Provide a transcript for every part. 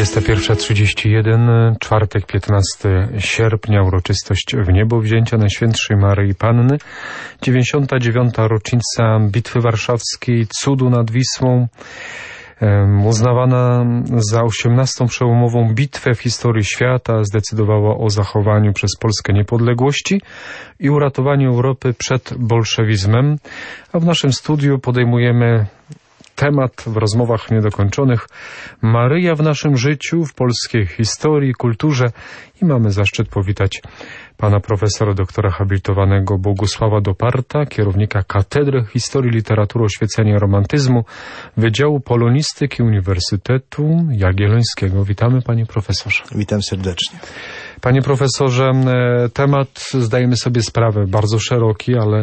21:31, czwartek, 15 sierpnia, uroczystość Wniebowzięcia Najświętszej Maryi Panny, 99. rocznica Bitwy Warszawskiej, cudu nad Wisłą, uznawana za 18. przełomową bitwę w historii świata, zdecydowała o zachowaniu przez Polskę niepodległości i uratowaniu Europy przed bolszewizmem, a w naszym studiu podejmujemy temat w rozmowach niedokończonych Maryja w naszym życiu, w polskiej historii, kulturze i mamy zaszczyt powitać pana profesora doktora habilitowanego Bogusława Doparta, kierownika Katedry Historii, Literatury, Oświecenia i Romantyzmu Wydziału Polonistyki Uniwersytetu Jagiellońskiego. Witamy, panie profesorze. Witam serdecznie. Panie profesorze, temat, zdajemy sobie sprawę, bardzo szeroki, ale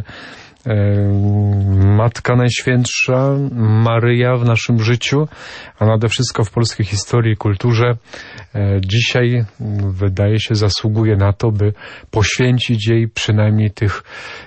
Matka Najświętsza, Maryja w naszym życiu, a nade wszystko w polskiej historii i kulturze dzisiaj wydaje się zasługuje na to, by poświęcić jej przynajmniej tych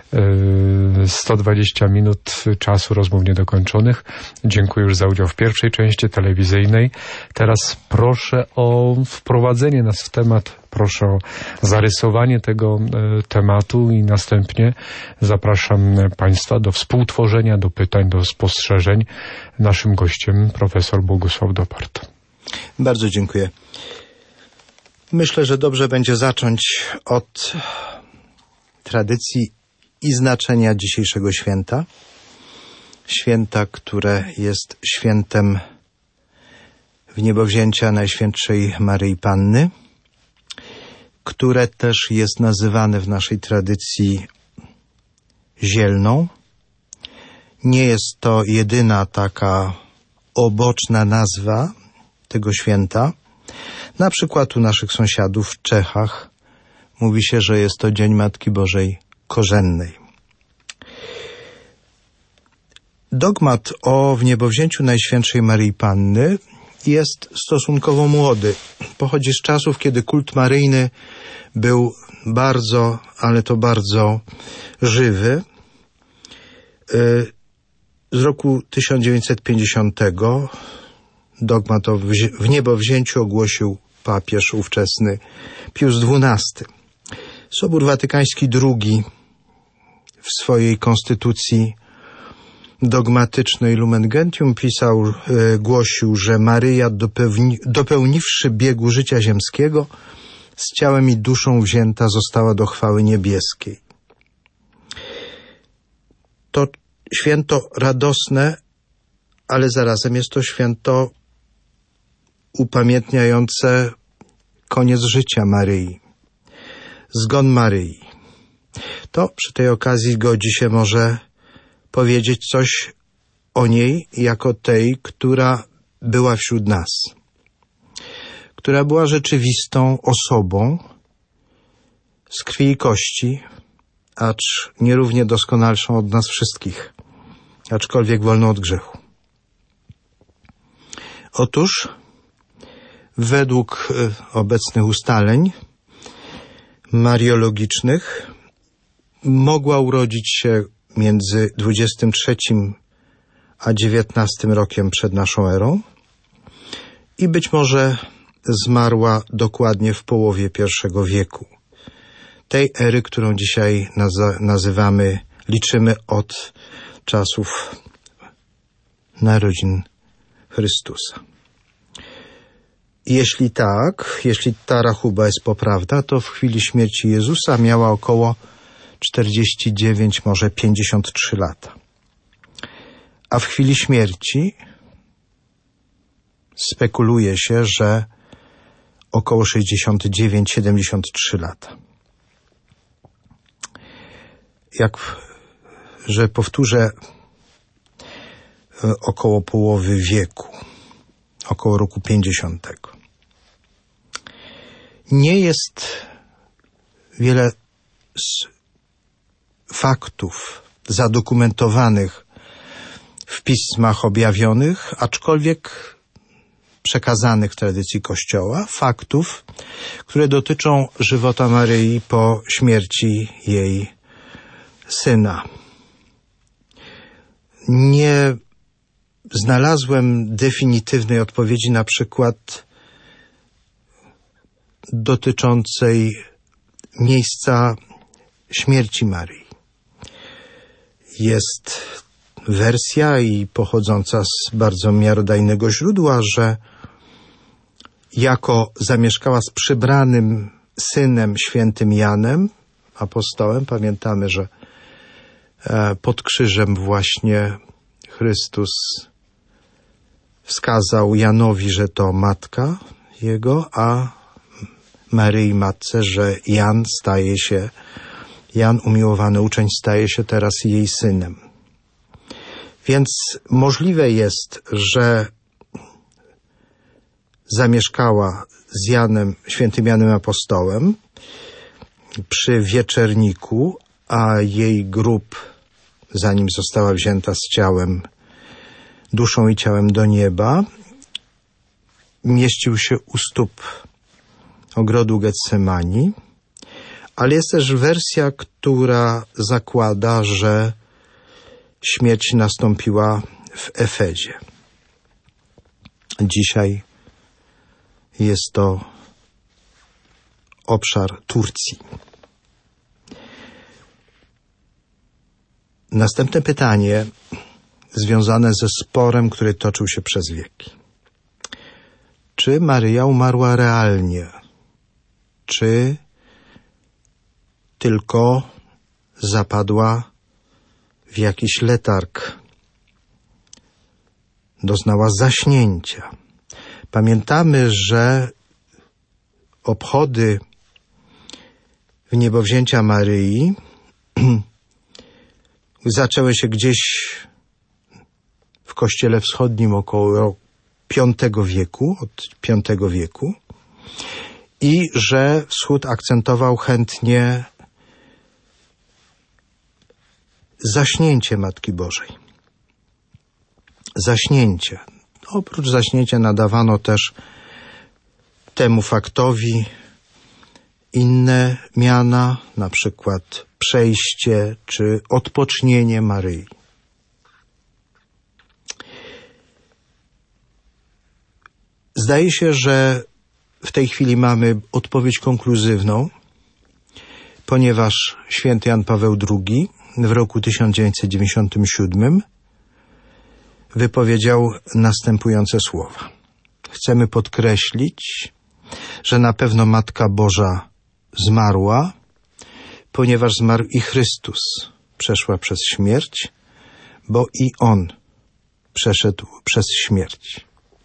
120 minut czasu rozmów niedokończonych. Dziękuję już za udział w pierwszej części telewizyjnej. Teraz proszę o wprowadzenie nas w temat, proszę o zarysowanie tego tematu i następnie zapraszam państwa do współtworzenia, do pytań, do spostrzeżeń. Naszym gościem profesor Bogusław Dopart. Bardzo dziękuję. Myślę, że dobrze będzie zacząć od tradycji i znaczenia dzisiejszego święta. Święta, które jest świętem Wniebowzięcia Najświętszej Maryi Panny, które też jest nazywane w naszej tradycji zielną. Nie jest to jedyna taka oboczna nazwa tego święta. Na przykład u naszych sąsiadów w Czechach mówi się, że jest to Dzień Matki Bożej Korzennej. Dogmat o Wniebowzięciu Najświętszej Maryi Panny jest stosunkowo młody. Pochodzi z czasów, kiedy kult maryjny był bardzo, ale to bardzo żywy. Z roku 1950 dogmat o Wniebowzięciu ogłosił papież ówczesny Pius XII. Sobór Watykański II w swojej konstytucji dogmatycznej Lumen Gentium głosił, że Maryja dopełniwszy biegu życia ziemskiego, z ciałem i duszą wzięta została do chwały niebieskiej. To święto radosne, ale zarazem jest to święto upamiętniające koniec życia Maryi, zgon Maryi. To przy tej okazji godzi się może powiedzieć coś o niej jako tej, która była wśród nas, która była rzeczywistą osobą z krwi i kości, acz nierównie doskonalszą od nas wszystkich, aczkolwiek wolną od grzechu. Otóż według obecnych ustaleń mariologicznych mogła urodzić się między 23 a 19 rokiem przed naszą erą i być może zmarła dokładnie w połowie I wieku. Tej ery, którą dzisiaj liczymy od czasów narodzin Chrystusa. Jeśli tak, jeśli ta rachuba jest poprawna, to w chwili śmierci Jezusa miała około 49, może 53 lata. A w chwili śmierci spekuluje się, że około 69-73 lata. Że powtórzę, około połowy wieku, około roku 50. Nie jest wiele z faktów zadokumentowanych w pismach objawionych, aczkolwiek przekazanych w tradycji Kościoła, faktów, które dotyczą żywota Maryi po śmierci jej syna. Nie znalazłem definitywnej odpowiedzi na przykład dotyczącej miejsca śmierci Maryi. Jest wersja i pochodząca z bardzo miarodajnego źródła, że jako zamieszkała z przybranym synem świętym Janem, apostołem, pamiętamy, że pod krzyżem właśnie Chrystus wskazał Janowi, że to matka jego, a Maryi matce, że Jan, umiłowany uczeń, staje się teraz jej synem. Więc możliwe jest, że zamieszkała z świętym Janem apostołem przy wieczerniku, a jej grób, zanim została wzięta z ciałem, duszą i ciałem do nieba, mieścił się u stóp ogrodu Getsemani, ale jest też wersja, która zakłada, że śmierć nastąpiła w Efezie. Dzisiaj jest to obszar Turcji. Następne pytanie związane ze sporem, który toczył się przez wieki. Czy Maryja umarła realnie? Czy tylko zapadła w jakiś letarg? Doznała zaśnięcia. Pamiętamy, że obchody wniebowzięcia Maryi zaczęły się gdzieś w Kościele Wschodnim około V wieku, od V wieku, i że Wschód akcentował chętnie zaśnięcie Matki Bożej. Zaśnięcie. Oprócz zaśnięcia nadawano też temu faktowi inne miana, na przykład przejście czy odpocznienie Maryi. Zdaje się, że w tej chwili mamy odpowiedź konkluzywną, ponieważ święty Jan Paweł II w roku 1997 wypowiedział następujące słowa. Chcemy podkreślić, że na pewno Matka Boża zmarła, ponieważ zmarł i Chrystus, przeszła przez śmierć, bo i On przeszedł przez śmierć.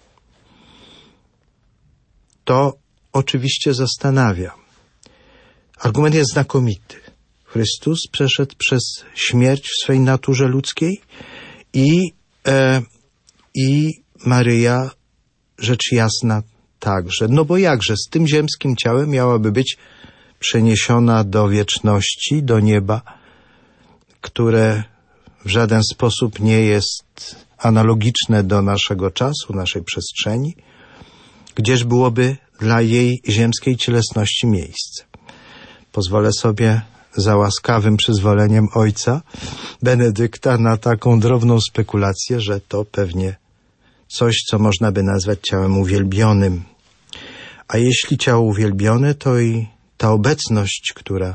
To oczywiście zastanawia. Argument jest znakomity. Chrystus przeszedł przez śmierć w swej naturze ludzkiej i Maryja, rzecz jasna, także. No bo jakże, z tym ziemskim ciałem miałaby być przeniesiona do wieczności, do nieba, które w żaden sposób nie jest analogiczne do naszego czasu, naszej przestrzeni, gdzież byłoby dla jej ziemskiej cielesności miejsce. Pozwolę sobie za łaskawym przyzwoleniem ojca Benedykta na taką drobną spekulację, że to pewnie coś, co można by nazwać ciałem uwielbionym. A jeśli ciało uwielbione, to i ta obecność,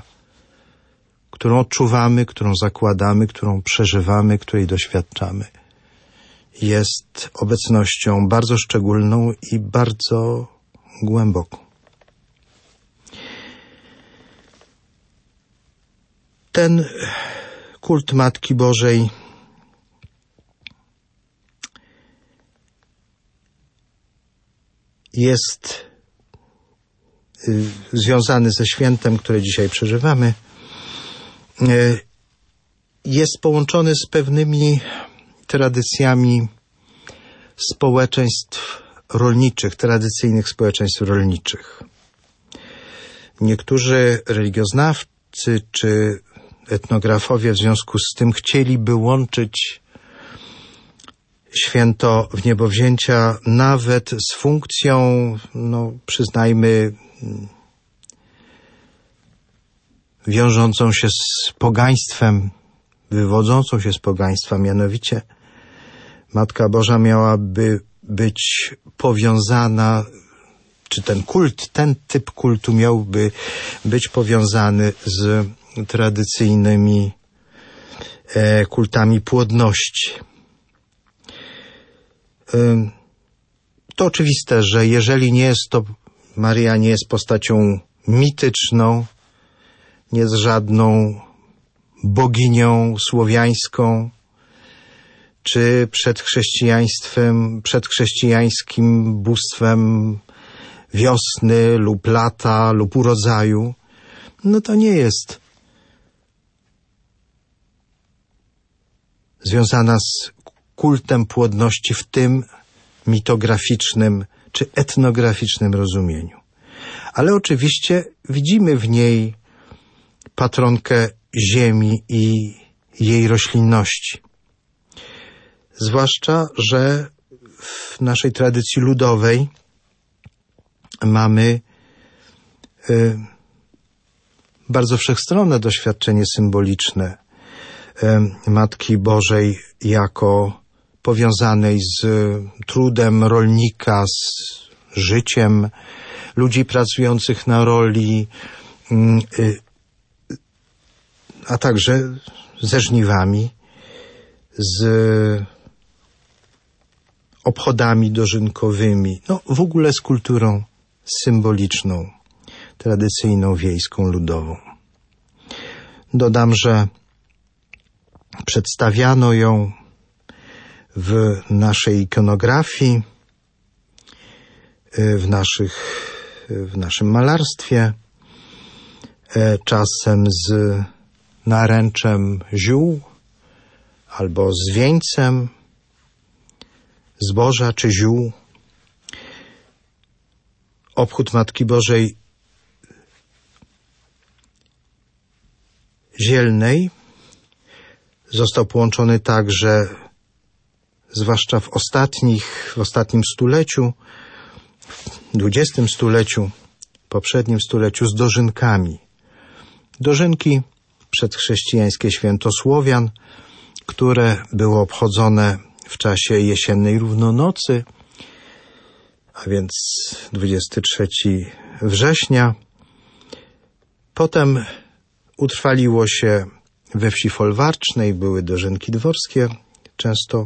którą odczuwamy, którą zakładamy, którą przeżywamy, której doświadczamy, jest obecnością bardzo szczególną i bardzo głęboką. Ten kult Matki Bożej jest związany ze świętem, które dzisiaj przeżywamy, jest połączony z pewnymi tradycjami społeczeństw rolniczych, tradycyjnych społeczeństw rolniczych. Niektórzy religioznawcy czy etnografowie w związku z tym chcieliby łączyć święto wniebowzięcia nawet z funkcją, przyznajmy, wiążącą się z pogaństwem, wywodzącą się z pogaństwa, mianowicie Matka Boża miałaby być powiązana czy ten kult, ten typ kultu miałby być powiązany z tradycyjnymi kultami płodności. To oczywiste, że jeżeli nie jest to, Maryja nie jest postacią mityczną, nie jest żadną boginią słowiańską, czy przedchrześcijańskim bóstwem wiosny lub lata lub urodzaju, no to nie jest związana z kultem płodności w tym mitograficznym czy etnograficznym rozumieniu. Ale oczywiście widzimy w niej patronkę ziemi i jej roślinności. Zwłaszcza, że w naszej tradycji ludowej mamy bardzo wszechstronne doświadczenie symboliczne Matki Bożej jako powiązanej z trudem rolnika, z życiem ludzi pracujących na roli, a także ze żniwami, z obchodami dożynkowymi, no w ogóle z kulturą symboliczną, tradycyjną, wiejską, ludową. Dodam, że przedstawiano ją w naszej ikonografii, w naszym malarstwie, czasem z naręczem ziół albo z wieńcem zboża czy ziół. Obchód Matki Bożej zielnej został połączony także, zwłaszcza w ostatnim stuleciu, w XX stuleciu, poprzednim stuleciu, z dożynkami. Dożynki, przedchrześcijańskie święto Słowian, które było obchodzone w czasie jesiennej równonocy, a więc 23 września. Potem utrwaliło się we wsi folwarcznej, były dożynki dworskie, często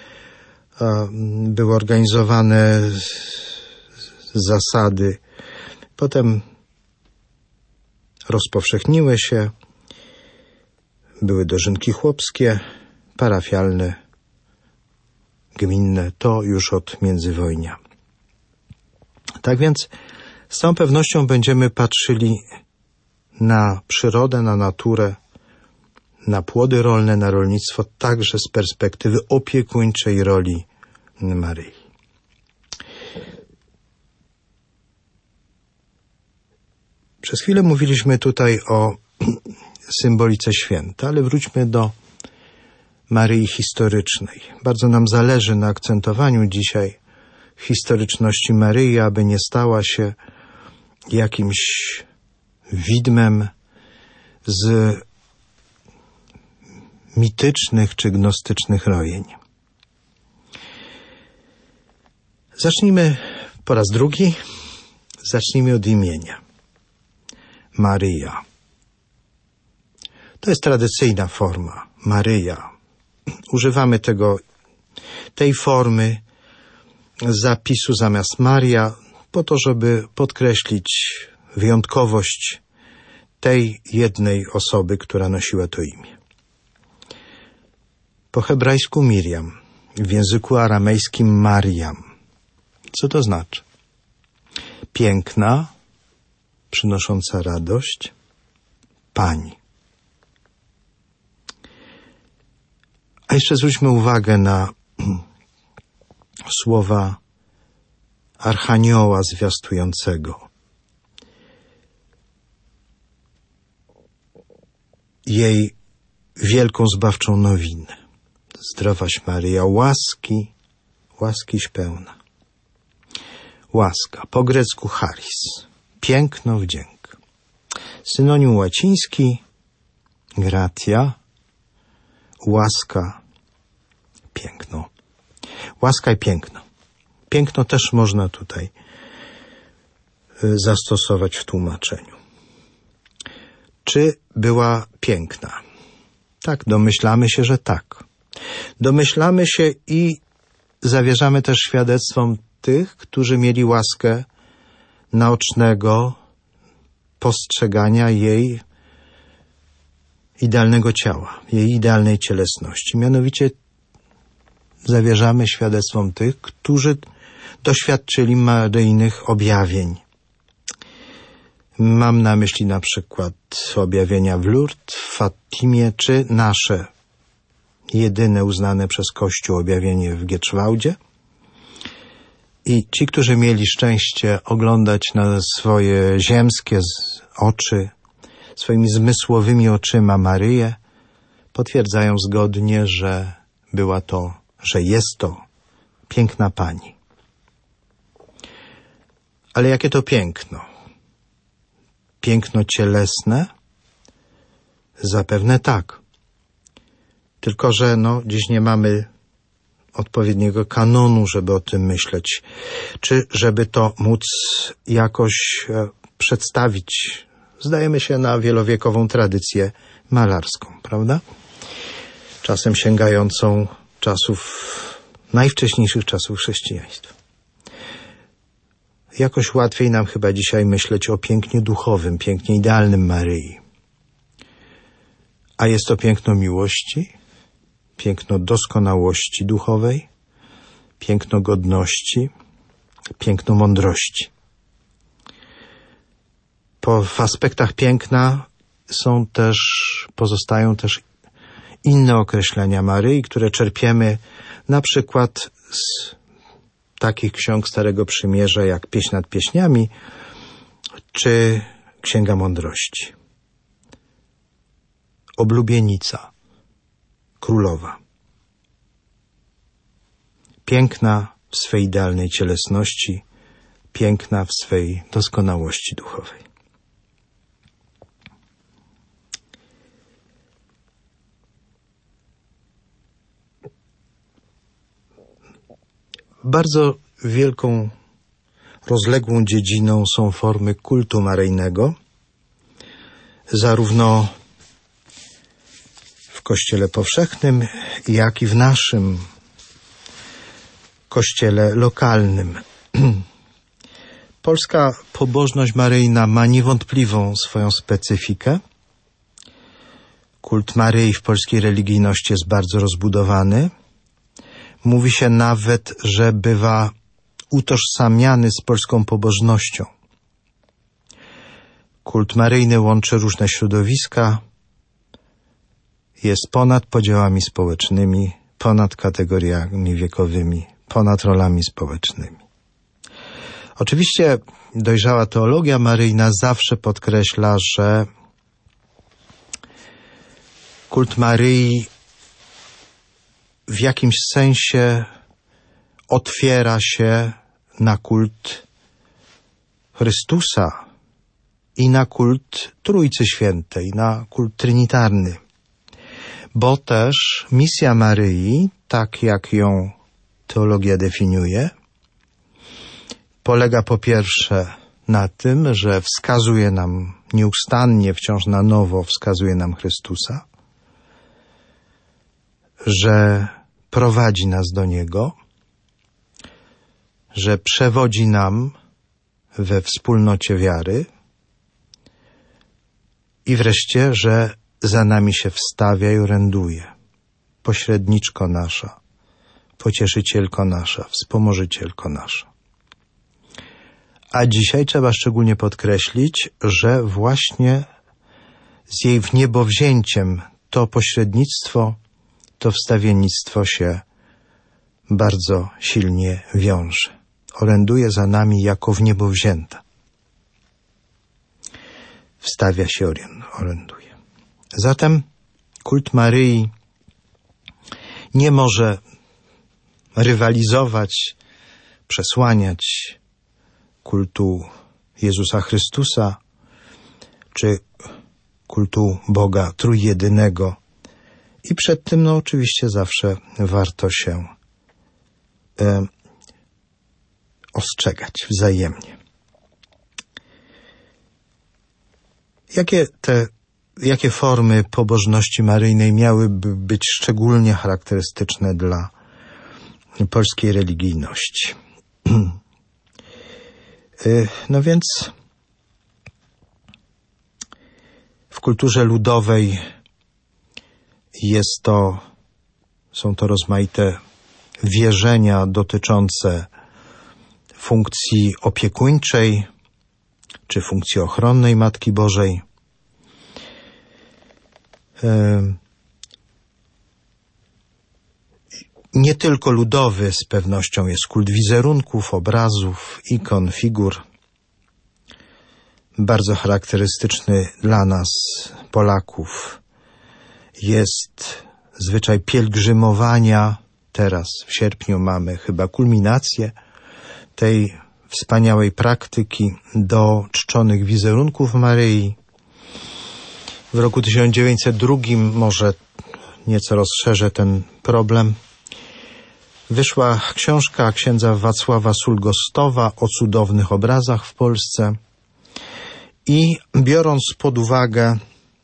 były organizowane zasady. Potem rozpowszechniły się, były dożynki chłopskie, parafialne, gminne, to już od międzywojnia. Tak więc z całą pewnością będziemy patrzyli na przyrodę, na naturę, na płody rolne, na rolnictwo, także z perspektywy opiekuńczej roli Maryi. Przez chwilę mówiliśmy tutaj o symbolice święta, ale wróćmy do Maryi historycznej. Bardzo nam zależy na akcentowaniu dzisiaj historyczności Maryi, aby nie stała się jakimś widmem z mitycznych czy gnostycznych rojeń. Zacznijmy po raz drugi. Zacznijmy od imienia. Maryja. To jest tradycyjna forma. Maryja. Używamy tej formy zapisu zamiast Maria po to, żeby podkreślić wyjątkowość tej jednej osoby, która nosiła to imię. Po hebrajsku Miriam, w języku aramejskim Mariam. Co to znaczy? Piękna, przynosząca radość, Pani. A jeszcze zwróćmy uwagę na słowa archanioła zwiastującego. Jej wielką zbawczą nowinę. Zdrowaś Maryja, łaskiś pełna. Łaska, po grecku charis, piękno, wdzięk. Synonim łaciński gratia, łaska, piękno. Łaska i piękno. Piękno też można tutaj zastosować w tłumaczeniu. Czy była piękna? Tak, domyślamy się, że tak. Domyślamy się i zawierzamy też świadectwom tych, którzy mieli łaskę naocznego postrzegania jej idealnego ciała, jej idealnej cielesności. Mianowicie zawierzamy świadectwom tych, którzy doświadczyli maryjnych objawień. Mam na myśli na przykład objawienia w Lourdes, w Fatimie, czy nasze jedyne uznane przez Kościół objawienie w Gieczwałdzie. I ci, którzy mieli szczęście oglądać na swoje ziemskie oczy, swoimi zmysłowymi oczyma Maryję, potwierdzają zgodnie, że jest to piękna Pani. Ale jakie to piękno? Piękno cielesne? Zapewne tak. Tylko że dziś nie mamy odpowiedniego kanonu, żeby o tym myśleć, czy żeby to móc jakoś przedstawić. Zdajemy się na wielowiekową tradycję malarską, prawda? Czasem sięgającą najwcześniejszych czasów chrześcijaństwa. Jakoś łatwiej nam chyba dzisiaj myśleć o pięknie duchowym, pięknie idealnym Maryi. A jest to piękno miłości, piękno doskonałości duchowej, piękno godności, piękno mądrości. W aspektach piękna pozostają też inne określenia Maryi, które czerpiemy na przykład z takich ksiąg Starego Przymierza jak Pieśń nad pieśniami czy Księga Mądrości. Oblubienica, królowa. Piękna w swej idealnej cielesności, piękna w swej doskonałości duchowej. Bardzo wielką, rozległą dziedziną są formy kultu maryjnego, zarówno w Kościele powszechnym, jak i w naszym Kościele lokalnym. Polska pobożność maryjna ma niewątpliwą swoją specyfikę. Kult Maryi w polskiej religijności jest bardzo rozbudowany. Mówi się nawet, że bywa utożsamiany z polską pobożnością. Kult maryjny łączy różne środowiska, jest ponad podziałami społecznymi, ponad kategoriami wiekowymi, ponad rolami społecznymi. Oczywiście dojrzała teologia maryjna zawsze podkreśla, że kult Maryi w jakimś sensie otwiera się na kult Chrystusa i na kult Trójcy Świętej, na kult trinitarny. Bo też misja Maryi, tak jak ją teologia definiuje, polega po pierwsze na tym, że wskazuje nam nieustannie, wciąż na nowo wskazuje nam Chrystusa, że prowadzi nas do Niego, że przewodzi nam we wspólnocie wiary i wreszcie, że za nami się wstawia i oręduje. Pośredniczko nasza, pocieszycielko nasza, wspomożycielko nasza. A dzisiaj trzeba szczególnie podkreślić, że właśnie z jej wniebowzięciem to pośrednictwo, to wstawiennictwo się bardzo silnie wiąże. Oręduje za nami jako wniebowzięta. Wstawia się, oręduje. Zatem kult Maryi nie może rywalizować, przesłaniać kultu Jezusa Chrystusa czy kultu Boga Trójjedynego. I przed tym oczywiście zawsze warto się ostrzegać wzajemnie. Jakie formy pobożności maryjnej miałyby być szczególnie charakterystyczne dla polskiej religijności? No więc w kulturze ludowej są to rozmaite wierzenia dotyczące funkcji opiekuńczej czy funkcji ochronnej Matki Bożej. Nie tylko ludowy z pewnością jest kult wizerunków, obrazów, ikon, figur. Bardzo charakterystyczny dla nas, Polaków, jest zwyczaj pielgrzymowania. Teraz w sierpniu mamy chyba kulminację tej wspaniałej praktyki do czczonych wizerunków Maryi. W roku 1902, może nieco rozszerzę ten problem, wyszła książka księdza Wacława Sulgostowa o cudownych obrazach w Polsce i biorąc pod uwagę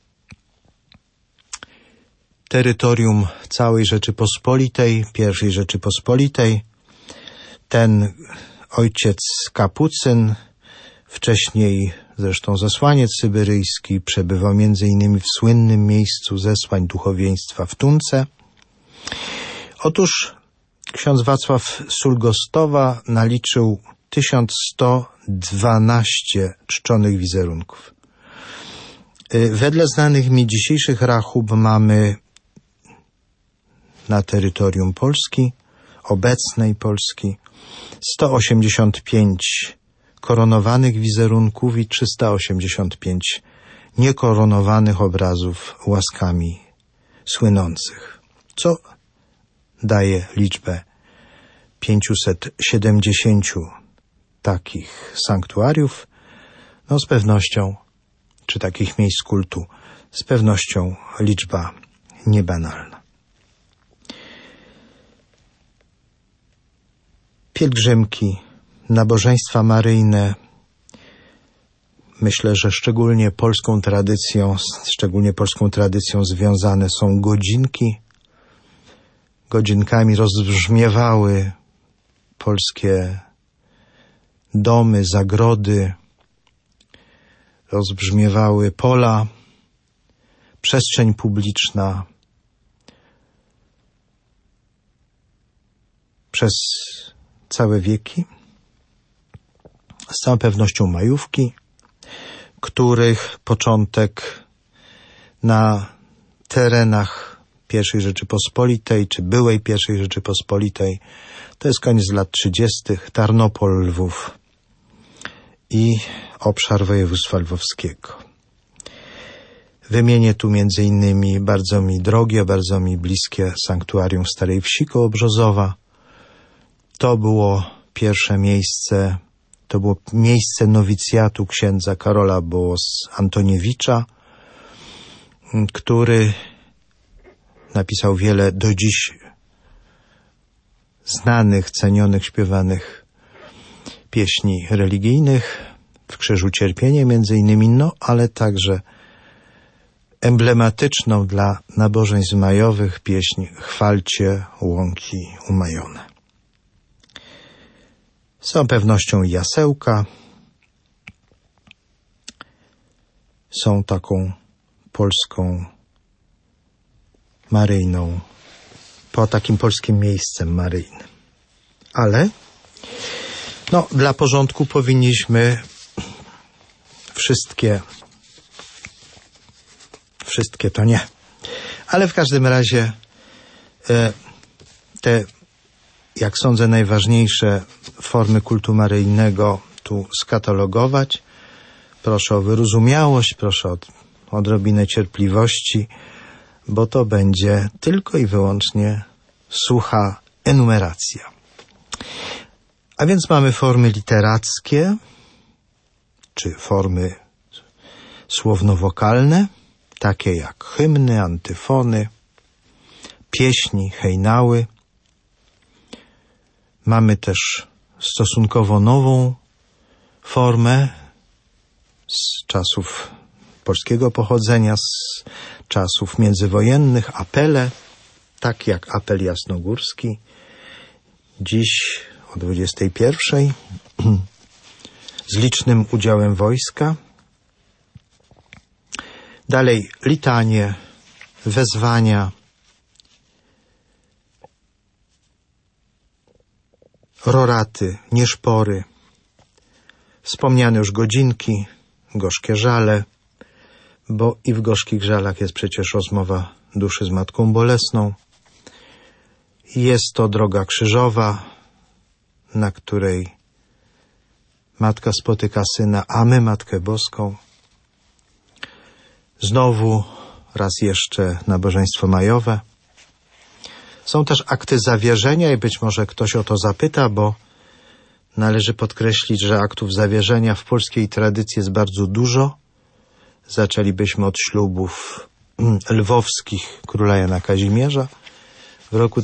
terytorium całej Rzeczypospolitej, pierwszej Rzeczypospolitej, ten ojciec Kapucyn, wcześniej zresztą zesłaniec syberyjski, przebywał m.in. w słynnym miejscu zesłań duchowieństwa w Tunce. Otóż ksiądz Wacław Sulgostowa naliczył 1112 czczonych wizerunków. Wedle znanych mi dzisiejszych rachub mamy na terytorium Polski, obecnej Polski, 185 koronowanych wizerunków i 385 niekoronowanych obrazów łaskami słynących, co daje liczbę 570 takich sanktuariów, z pewnością, czy takich miejsc kultu, z pewnością liczba niebanalna. Pielgrzymki, nabożeństwa maryjne, myślę, że szczególnie polską tradycją związane są godzinki. Godzinkami rozbrzmiewały polskie domy, zagrody, rozbrzmiewały pola, przestrzeń publiczna. Przez całe wieki, z całą pewnością majówki, których początek na terenach I Rzeczypospolitej, czy byłej I Rzeczypospolitej, to jest koniec lat 30., Tarnopol, Lwów i obszar województwa lwowskiego. Wymienię tu między innymi bardzo mi drogie, bardzo mi bliskie sanktuarium w Starej Wsi koło Brzozowa. To było miejsce nowicjatu księdza Karola Bołos-Antoniewicza, który napisał wiele do dziś znanych, cenionych, śpiewanych pieśni religijnych, w Krzyżu Cierpienie między innymi, ale także emblematyczną dla nabożeństw majowych pieśń Chwalcie łąki umajone. Z całą pewnością jasełka są taką polską maryjną, takim polskim miejscem maryjnym. Ale dla porządku powinniśmy wszystkie to nie. Ale w każdym razie te, jak sądzę, najważniejsze formy kultu maryjnego tu skatalogować. Proszę o wyrozumiałość, proszę o odrobinę cierpliwości, bo to będzie tylko i wyłącznie sucha enumeracja. A więc mamy formy literackie, czy formy słowno-wokalne, takie jak hymny, antyfony, pieśni, hejnały. Mamy też stosunkowo nową formę z czasów polskiego pochodzenia z czasów międzywojennych, apele, tak jak apel jasnogórski, dziś o 21:00, z licznym udziałem wojska. Dalej litanie, wezwania, roraty, nieszpory, wspomniane już godzinki, gorzkie żale, bo i w gorzkich żalach jest przecież rozmowa duszy z Matką Bolesną. Jest to droga krzyżowa, na której Matka spotyka Syna, a my Matkę Boską. Znowu raz jeszcze nabożeństwo majowe. Są też akty zawierzenia i być może ktoś o to zapyta, bo należy podkreślić, że aktów zawierzenia w polskiej tradycji jest bardzo dużo. Zaczęlibyśmy od ślubów lwowskich króla Jana Kazimierza w roku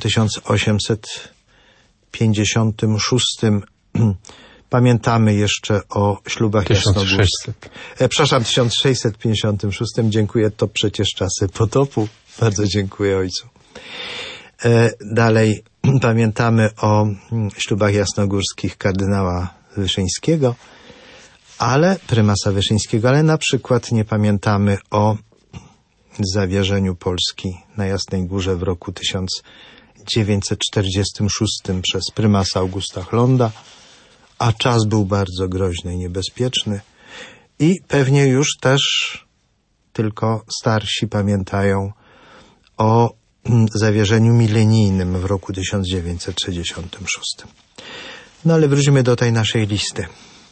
1856. Pamiętamy jeszcze o ślubach jasnogórskich. 1656. Dziękuję, to przecież czasy potopu. Bardzo dziękuję ojcu. Dalej pamiętamy o ślubach jasnogórskich kardynała Wyszyńskiego, prymasa Wyszyńskiego, ale na przykład nie pamiętamy o zawierzeniu Polski na Jasnej Górze w roku 1946 przez prymasa Augusta Chlonda, a czas był bardzo groźny i niebezpieczny i pewnie już też tylko starsi pamiętają o zawierzeniu milenijnym w roku 1966. No ale wróćmy do tej naszej listy.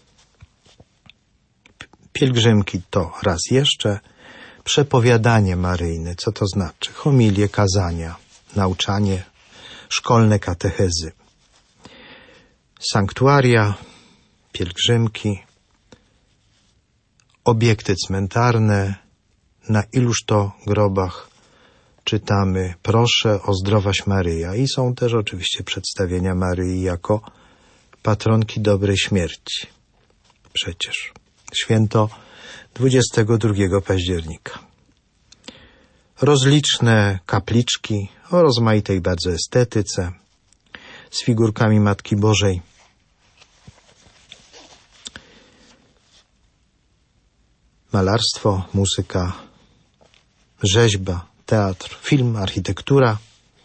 Pielgrzymki to raz jeszcze przepowiadanie maryjne. Co to znaczy? Homilie, kazania, nauczanie, szkolne katechezy, sanktuaria, pielgrzymki, obiekty cmentarne, na iluż to grobach czytamy proszę o zdrowaś Maryja i są też oczywiście przedstawienia Maryi jako patronki dobrej śmierci. Przecież święto 22 października. Rozliczne kapliczki o rozmaitej bardzo estetyce z figurkami Matki Bożej. Malarstwo, muzyka, rzeźba, teatr, film, architektura.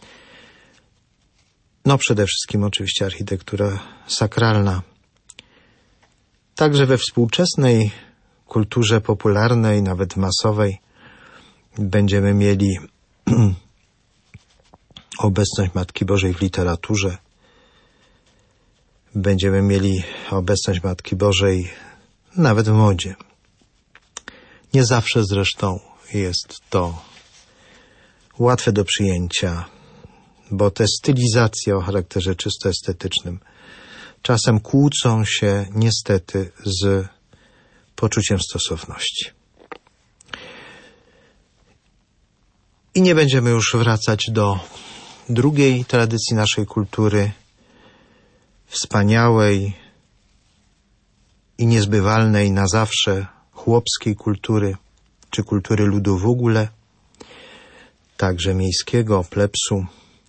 No przede wszystkim oczywiście architektura sakralna. Także we współczesnej kulturze popularnej, nawet masowej, będziemy mieli obecność Matki Bożej w literaturze. Będziemy mieli obecność Matki Bożej nawet w modzie. Nie zawsze zresztą jest to łatwe do przyjęcia, bo te stylizacje o charakterze czysto estetycznym czasem kłócą się niestety z poczuciem stosowności. I nie będziemy już wracać do drugiej tradycji naszej kultury, wspaniałej i niezbywalnej na zawsze chłopskiej kultury, czy kultury ludu w ogóle, także miejskiego, plebsu,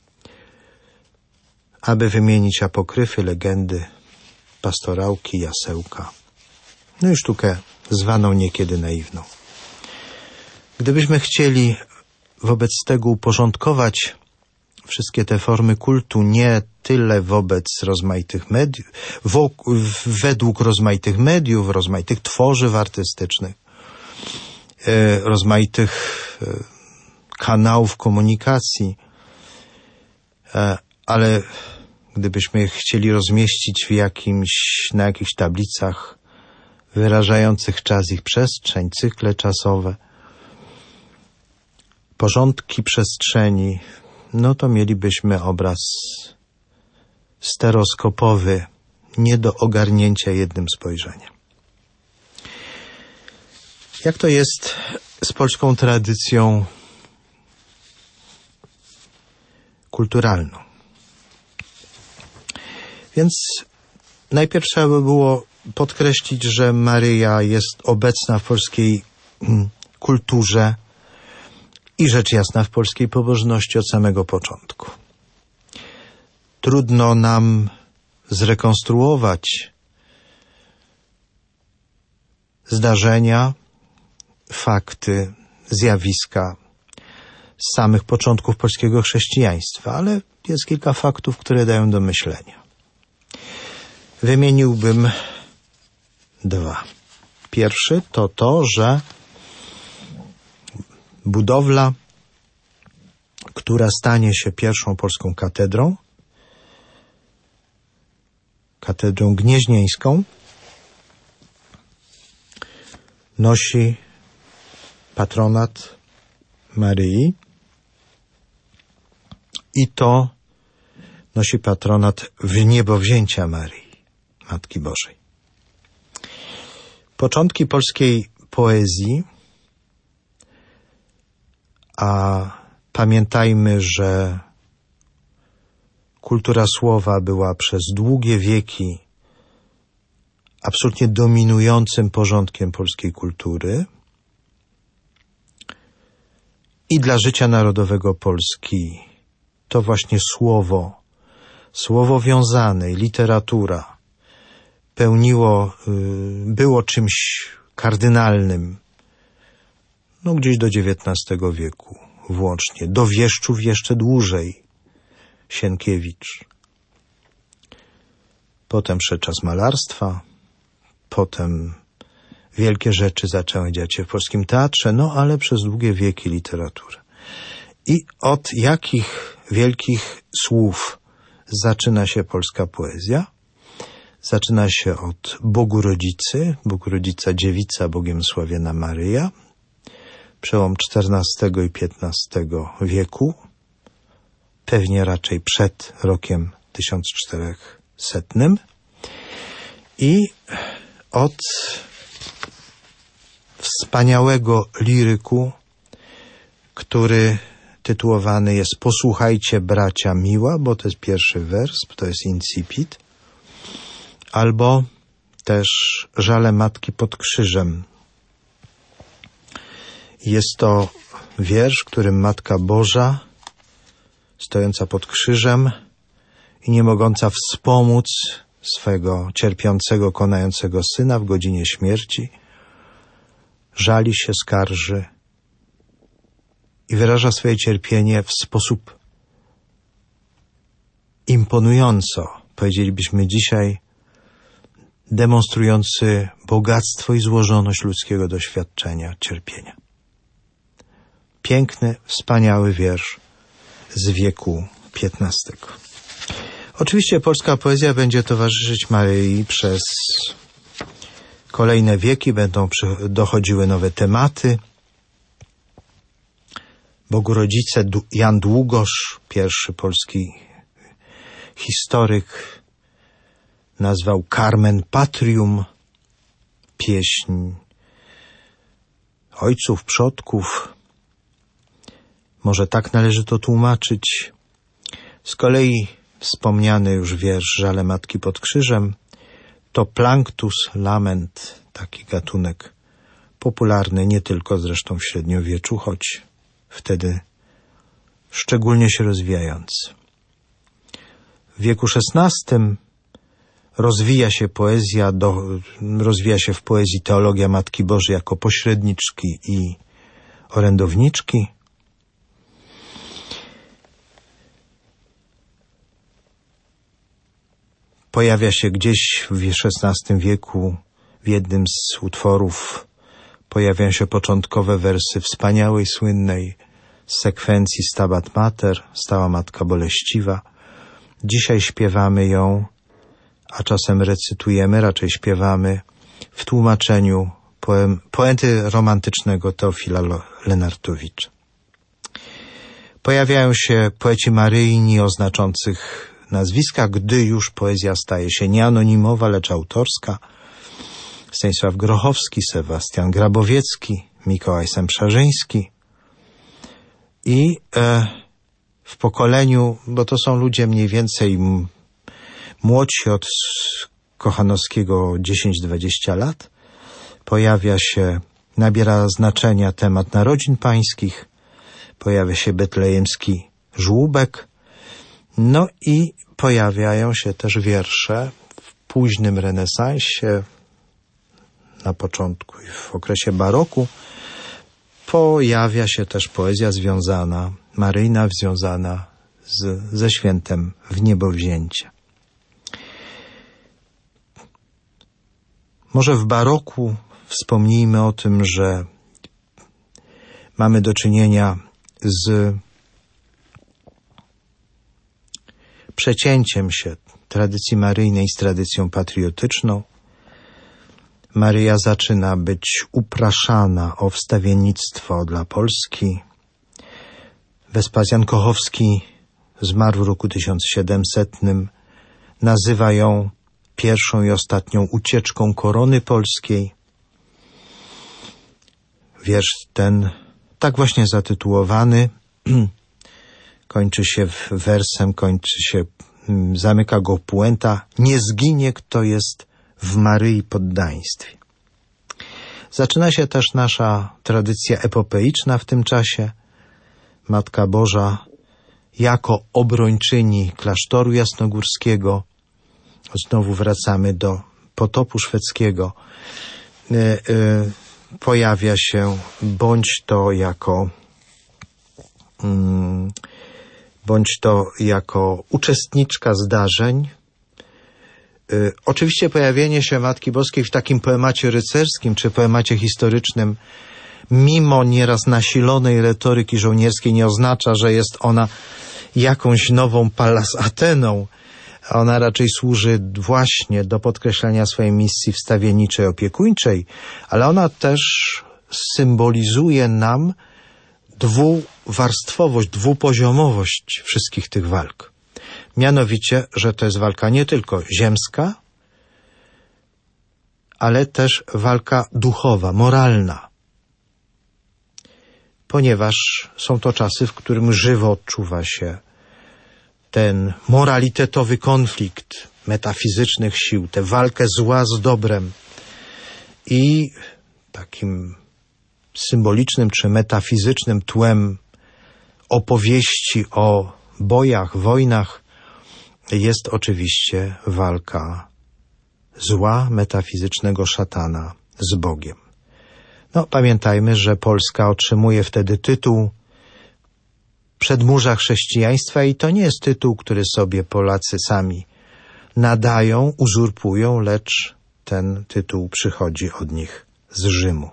aby wymienić apokryfy, legendy, pastorałki, jasełka, no i sztukę zwaną niekiedy naiwną. Gdybyśmy chcieli wobec tego uporządkować wszystkie te formy kultu nie tyle wobec rozmaitych mediów, według rozmaitych mediów, rozmaitych tworzyw artystycznych, rozmaitych kanałów komunikacji, ale gdybyśmy chcieli rozmieścić na jakichś tablicach wyrażających czas i przestrzeń, cykle czasowe, porządki przestrzeni, no to mielibyśmy obraz stereoskopowy, nie do ogarnięcia jednym spojrzeniem. Jak to jest z polską tradycją kulturalną? Więc najpierw trzeba by było podkreślić, że Maryja jest obecna w polskiej kulturze i rzecz jasna w polskiej pobożności od samego początku. Trudno nam zrekonstruować zdarzenia, fakty, zjawiska z samych początków polskiego chrześcijaństwa, ale jest kilka faktów, które dają do myślenia. Wymieniłbym dwa. Pierwszy to to, że budowla, która stanie się pierwszą polską katedrą gnieźnieńską, nosi patronat Maryi i to nosi patronat wniebowzięcia Maryi, Matki Bożej. Początki polskiej poezji, a pamiętajmy, że kultura słowa była przez długie wieki absolutnie dominującym porządkiem polskiej kultury i dla życia narodowego Polski to właśnie słowo wiązane, literatura było czymś kardynalnym, gdzieś do XIX wieku włącznie, do wieszczów jeszcze dłużej, Sienkiewicz. Potem przyszedł czas malarstwa, potem wielkie rzeczy zaczęły dziać się w polskim teatrze, ale przez długie wieki literatury. I od jakich wielkich słów zaczyna się polska poezja? Zaczyna się od Bogu Rodzicy, Bóg Rodzica Dziewica, Bogiem sławiona Maryja, przełom XIV i XV wieku, pewnie raczej przed rokiem 1400 i od wspaniałego liryku, który tytułowany jest Posłuchajcie bracia miła, bo to jest pierwszy wers, to jest incipit, albo też Żale Matki pod krzyżem. Jest to wiersz, którym Matka Boża, stojąca pod krzyżem i nie mogąca wspomóc swego cierpiącego, konającego syna w godzinie śmierci, żali się, skarży i wyraża swoje cierpienie w sposób imponująco, powiedzielibyśmy dzisiaj, demonstrujący bogactwo i złożoność ludzkiego doświadczenia, cierpienia. Piękny, wspaniały wiersz z wieku XV. Oczywiście polska poezja będzie towarzyszyć Maryi przez kolejne wieki, będą dochodziły nowe tematy. Bogu Rodzice Jan Długosz, pierwszy polski historyk, nazwał Carmen Patrium, pieśń ojców, przodków. Może tak należy to tłumaczyć. Z kolei wspomniany już wiersz Żale Matki pod krzyżem to Planctus lament, taki gatunek popularny nie tylko zresztą w średniowieczu, choć wtedy szczególnie się rozwijający. W wieku XVI rozwija się w poezji teologia Matki Bożej jako pośredniczki i orędowniczki. Pojawia się gdzieś w XVI wieku w jednym z utworów, pojawiają się początkowe wersy wspaniałej, słynnej sekwencji Stabat Mater, Stała Matka Boleściwa. Dzisiaj śpiewamy ją, a czasem recytujemy, raczej śpiewamy w tłumaczeniu poety romantycznego Teofila Lenartowicza. Pojawiają się poeci maryjni o znaczących nazwiskach, gdy już poezja staje się nie anonimowa, lecz autorska. Stanisław Grochowski, Sebastian Grabowiecki, Mikołaj Sęprzarzyński. I w pokoleniu, bo to są ludzie mniej więcej młodsi od Kochanowskiego 10-20 lat, pojawia się nabiera znaczenia temat narodzin pańskich, pojawia się betlejemski żłóbek, no i pojawiają się też wiersze w późnym renesansie, na początku i w okresie baroku. Pojawia się też poezja związana, maryjna, związana ze świętem Wniebowzięcia. Może w baroku wspomnijmy o tym, że mamy do czynienia z przecięciem się tradycji maryjnej z tradycją patriotyczną. Maryja zaczyna być upraszana o wstawiennictwo dla Polski. Wespazjan Kochowski zmarł w roku 1700. Nazywa ją pierwszą i ostatnią ucieczką korony polskiej. Wiersz ten, tak właśnie zatytułowany, kończy się wersem, zamyka go puenta: nie zginie, kto jest w Maryi poddaństwie. Zaczyna się też nasza tradycja epopeiczna w tym czasie. Matka Boża jako obrończyni klasztoru jasnogórskiego, znowu wracamy do potopu szwedzkiego, pojawia się bądź to jako uczestniczka zdarzeń. Oczywiście pojawienie się Matki Boskiej w takim poemacie rycerskim czy poemacie historycznym, mimo nieraz nasilonej retoryki żołnierskiej, nie oznacza, że jest ona jakąś nową Pallas Ateną. Ona raczej służy właśnie do podkreślenia swojej misji wstawienniczej, opiekuńczej, ale ona też symbolizuje nam dwuwarstwowość, dwupoziomowość wszystkich tych walk. Mianowicie, że to jest walka nie tylko ziemska, ale też walka duchowa, moralna. Ponieważ są to czasy, w którym żywo odczuwa się ten moralitetowy konflikt metafizycznych sił, tę walkę zła z dobrem. I takim symbolicznym czy metafizycznym tłem opowieści o bojach, wojnach jest oczywiście walka zła, metafizycznego szatana z Bogiem. No, pamiętajmy, że Polska otrzymuje wtedy tytuł przedmurza chrześcijaństwa i to nie jest tytuł, który sobie Polacy sami nadają, uzurpują, lecz ten tytuł przychodzi od nich z Rzymu.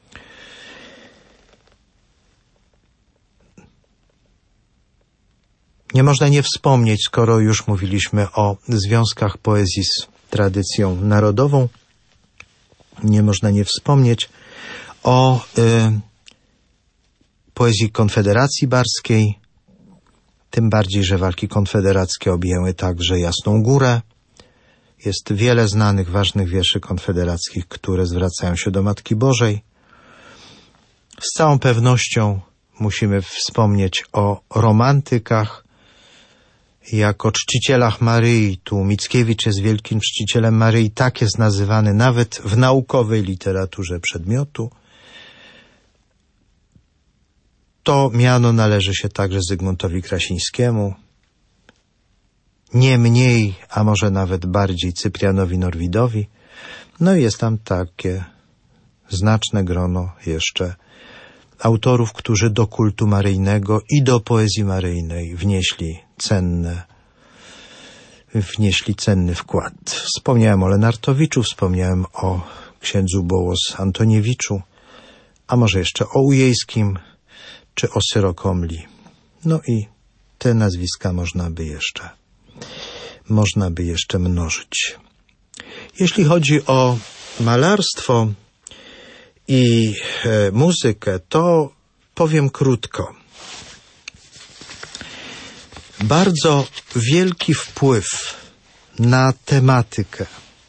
Nie można nie wspomnieć, skoro już mówiliśmy o związkach poezji z tradycją narodową, nie można nie wspomnieć o poezji Konfederacji Barskiej, tym bardziej, że walki konfederackie objęły także Jasną Górę. Jest wiele znanych, ważnych wierszy konfederackich, które zwracają się do Matki Bożej. Z całą pewnością musimy wspomnieć o romantykach, jako czcicielach Maryi. Tu Mickiewicz jest wielkim czcicielem Maryi, tak jest nazywany nawet w naukowej literaturze przedmiotu. To miano należy się także Zygmuntowi Krasińskiemu, nie mniej, a może nawet bardziej Cyprianowi Norwidowi. No i jest tam takie znaczne grono jeszcze autorów, którzy do kultu maryjnego i do poezji maryjnej wnieśli cenny wkład. Wspomniałem o Lenartowiczu, wspomniałem o księdzu Bołos-Antoniewiczu, a może jeszcze o Ujejskim czy o Syrokomli. No i te nazwiska można by jeszcze mnożyć. Jeśli chodzi o malarstwo i muzykę, to powiem krótko. Bardzo wielki wpływ na tematykę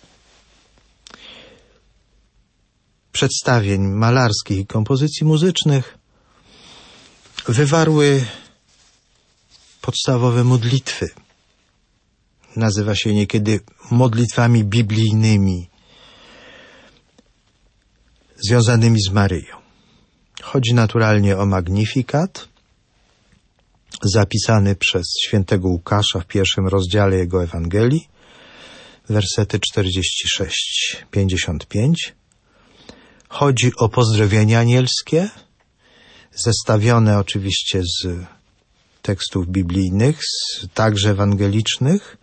przedstawień malarskich i kompozycji muzycznych wywarły podstawowe modlitwy. Nazywa się niekiedy modlitwami biblijnymi. związanymi z Maryją. Chodzi naturalnie o Magnifikat, zapisany przez świętego Łukasza w pierwszym rozdziale jego Ewangelii, wersety 46-55. Chodzi o pozdrowienia anielskie, zestawione oczywiście z tekstów biblijnych, także ewangelicznych,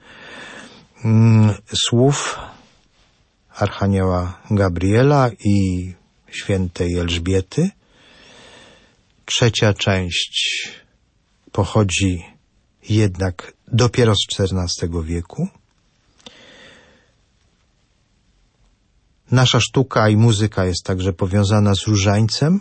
słów Archanioła Gabriela i świętej Elżbiety. Trzecia część pochodzi jednak dopiero z XIV wieku. Nasza sztuka i muzyka jest także powiązana z różańcem.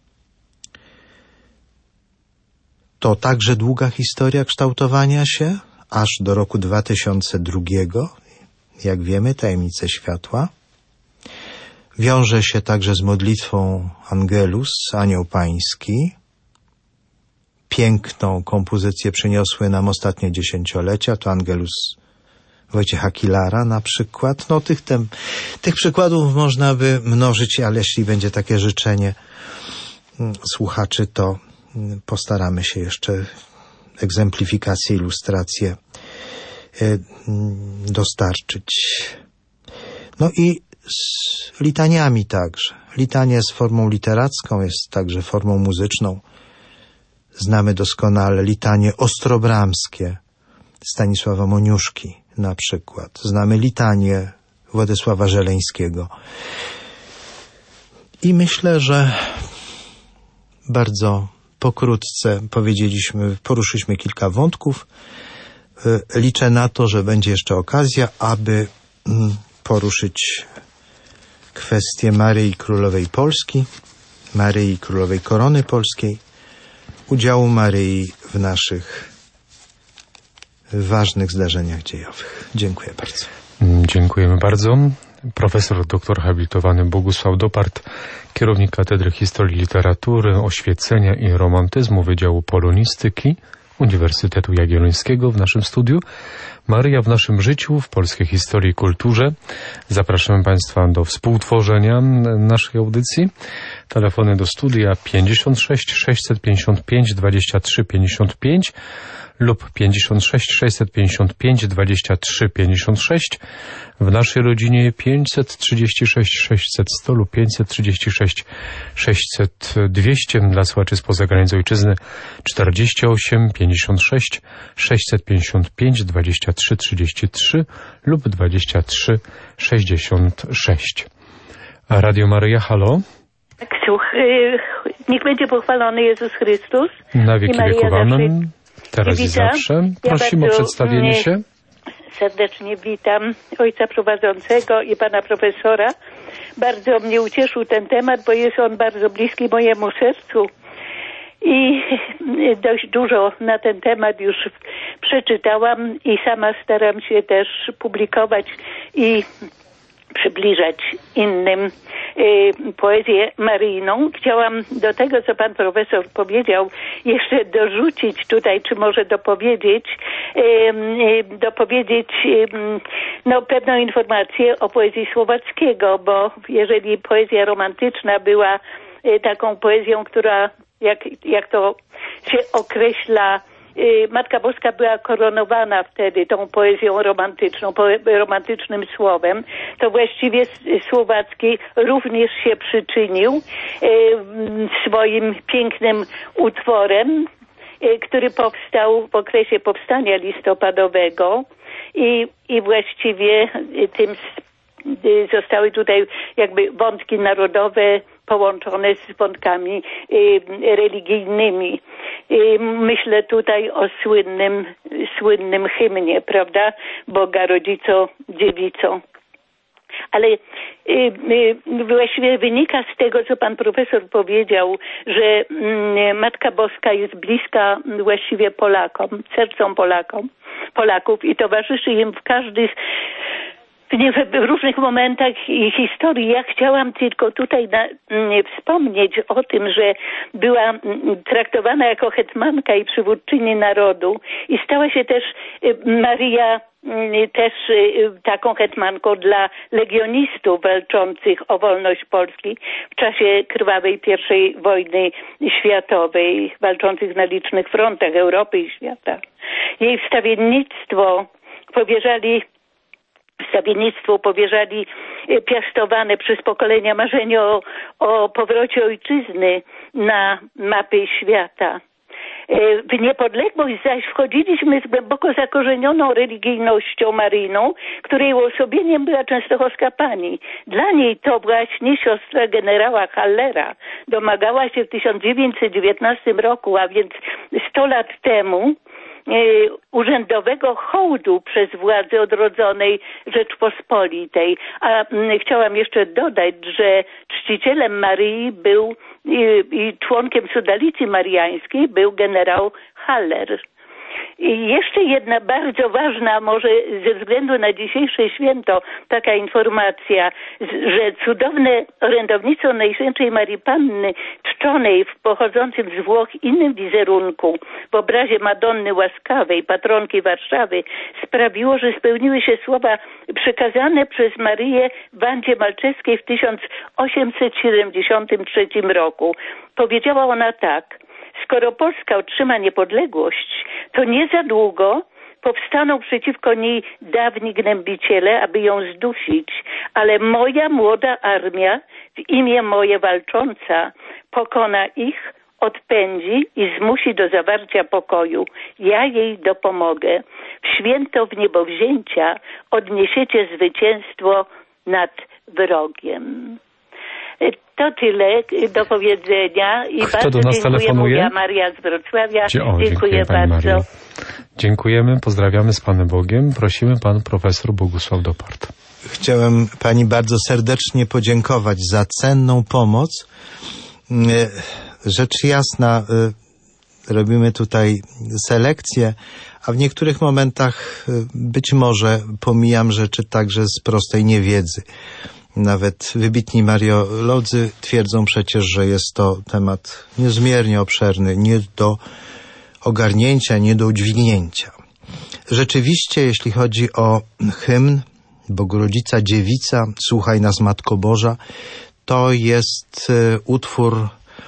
To także długa historia kształtowania się, aż do roku 2002, jak wiemy, tajemnice światła. Wiąże się także z modlitwą Angelus, Anioł Pański. Piękną kompozycję przyniosły nam ostatnie dziesięciolecia, to Angelus Wojciecha Kilara na przykład. No tych przykładów można by mnożyć, ale jeśli będzie takie życzenie słuchaczy, to postaramy się jeszcze egzemplifikację, ilustrację dostarczyć. No i z litaniami także. Litania jest formą literacką, jest także formą muzyczną. Znamy doskonale litanie ostrobramskie Stanisława Moniuszki na przykład. Znamy litanię Władysława Żeleńskiego. I myślę, że bardzo pokrótce poruszyliśmy kilka wątków. Liczę na to, że będzie jeszcze okazja, aby poruszyć kwestię Maryi Królowej Polski, Maryi Królowej Korony Polskiej, udziału Maryi w naszych ważnych zdarzeniach dziejowych. Dziękuję bardzo. Dziękujemy bardzo. Profesor doktor habilitowany Bogusław Dopart, kierownik Katedry Historii Literatury, Oświecenia i Romantyzmu Wydziału Polonistyki Uniwersytetu Jagiellońskiego w naszym studiu. Maryja w naszym życiu, w polskiej historii i kulturze. Zapraszamy Państwa do współtworzenia naszej audycji. Telefony do studia 56 655 23 55 lub 56 655 23 56. W naszej rodzinie 536 600 100 lub 536 600 200. Dla słuchaczy spoza granic ojczyzny 48 56 655 23 33 lub 23 66. Radio Maryja, halo? Niech będzie pochwalony Jezus Chrystus. Na wieki wieków amen. Teraz i zawsze. Prosimy o przedstawienie się. Serdecznie witam ojca prowadzącego i pana profesora. Bardzo mnie ucieszył ten temat, bo jest on bardzo bliski mojemu sercu. I dość dużo na ten temat już przeczytałam i sama staram się też publikować i przybliżać innym poezję maryjną. Chciałam do tego, co pan profesor powiedział, jeszcze dorzucić tutaj, czy może dopowiedzieć pewną informację o poezji Słowackiego, bo jeżeli poezja romantyczna była taką poezją, która, jak to się określa, Matka Boska była koronowana wtedy tą poezją romantyczną, romantycznym słowem, to właściwie Słowacki również się przyczynił swoim pięknym utworem, który powstał w okresie powstania listopadowego i właściwie tym zostały tutaj jakby wątki narodowe połączone z wątkami religijnymi. Myślę tutaj o słynnym hymnie, prawda? Boga rodzico, dziewico. Ale właściwie wynika z tego, co pan profesor powiedział, że Matka Boska jest bliska właściwie Polakom, sercom Polaków i towarzyszy im w w różnych momentach i historii. Ja chciałam tylko tutaj wspomnieć o tym, że była traktowana jako hetmanka i przywódczyni narodu i stała się też Maria też taką hetmanką dla legionistów walczących o wolność Polski w czasie krwawej I wojny światowej, walczących na licznych frontach Europy i świata. Jej wstawiennictwu powierzali piastowane przez pokolenia marzenie o powrocie ojczyzny na mapy świata. W niepodległość zaś wchodziliśmy z głęboko zakorzenioną religijnością maryjną, której uosobieniem była Częstochowska Pani. Dla niej to właśnie siostra generała Hallera domagała się w 1919 roku, a więc 100 lat temu, urzędowego hołdu przez władzę odrodzonej Rzeczpospolitej. A chciałam jeszcze dodać, że czcicielem Maryi był i członkiem Sodalicji Mariańskiej był generał Haller. I jeszcze jedna bardzo ważna, może ze względu na dzisiejsze święto, taka informacja, że cudowne orędownictwo Najświętszej Marii Panny, czczonej w pochodzącym z Włoch innym wizerunku, w obrazie Madonny Łaskawej, patronki Warszawy, sprawiło, że spełniły się słowa przekazane przez Maryję Wandzie Malczewskiej w 1873 roku. Powiedziała ona tak: skoro Polska otrzyma niepodległość, to nie za długo powstaną przeciwko niej dawni gnębiciele, aby ją zdusić, ale moja młoda armia, w imię moje walcząca, pokona ich, odpędzi i zmusi do zawarcia pokoju. Ja jej dopomogę. W święto w niebowzięcia odniesiecie zwycięstwo nad wrogiem. To tyle do powiedzenia i Kto bardzo do nas dziękuję. telefonuje? Mówiła Maria z Wrocławia. Dziękuję bardzo. Mario. Dziękujemy, pozdrawiamy z Panem Bogiem. Prosimy Pan Profesor Bogusław Dopart. Chciałem Pani bardzo serdecznie podziękować za cenną pomoc. Rzecz jasna, robimy tutaj selekcję, a w niektórych momentach być może pomijam rzeczy także z prostej niewiedzy. Nawet wybitni mariolodzy twierdzą przecież, że jest to temat niezmiernie obszerny, nie do ogarnięcia, nie do udźwignięcia. Rzeczywiście, jeśli chodzi o hymn Bogorodzica Dziewica, Słuchaj nas Matko Boża, to jest utwór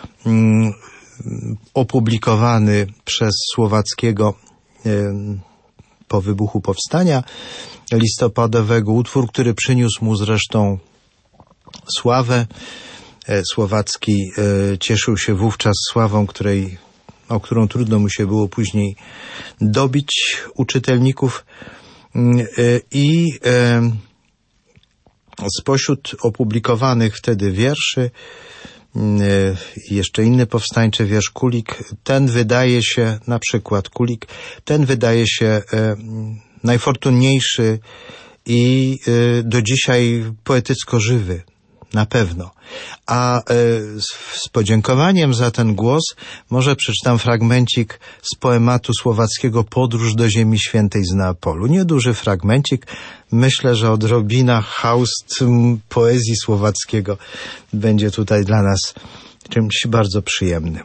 opublikowany przez Słowackiego po wybuchu powstania listopadowego, utwór, który przyniósł mu zresztą sławę. Słowacki cieszył się wówczas sławą, o którą trudno mu się było później dobić u czytelników, i spośród opublikowanych wtedy wierszy jeszcze inny powstańczy wiersz Kulik, ten wydaje się, na przykład Kulik, ten wydaje się najfortunniejszy i do dzisiaj poetycko żywy, na pewno. A z podziękowaniem za ten głos może przeczytam fragmencik z poematu słowackiego Podróż do Ziemi Świętej z Neapolu. Nieduży fragmencik. Myślę, że odrobina haust poezji słowackiego będzie tutaj dla nas czymś bardzo przyjemnym.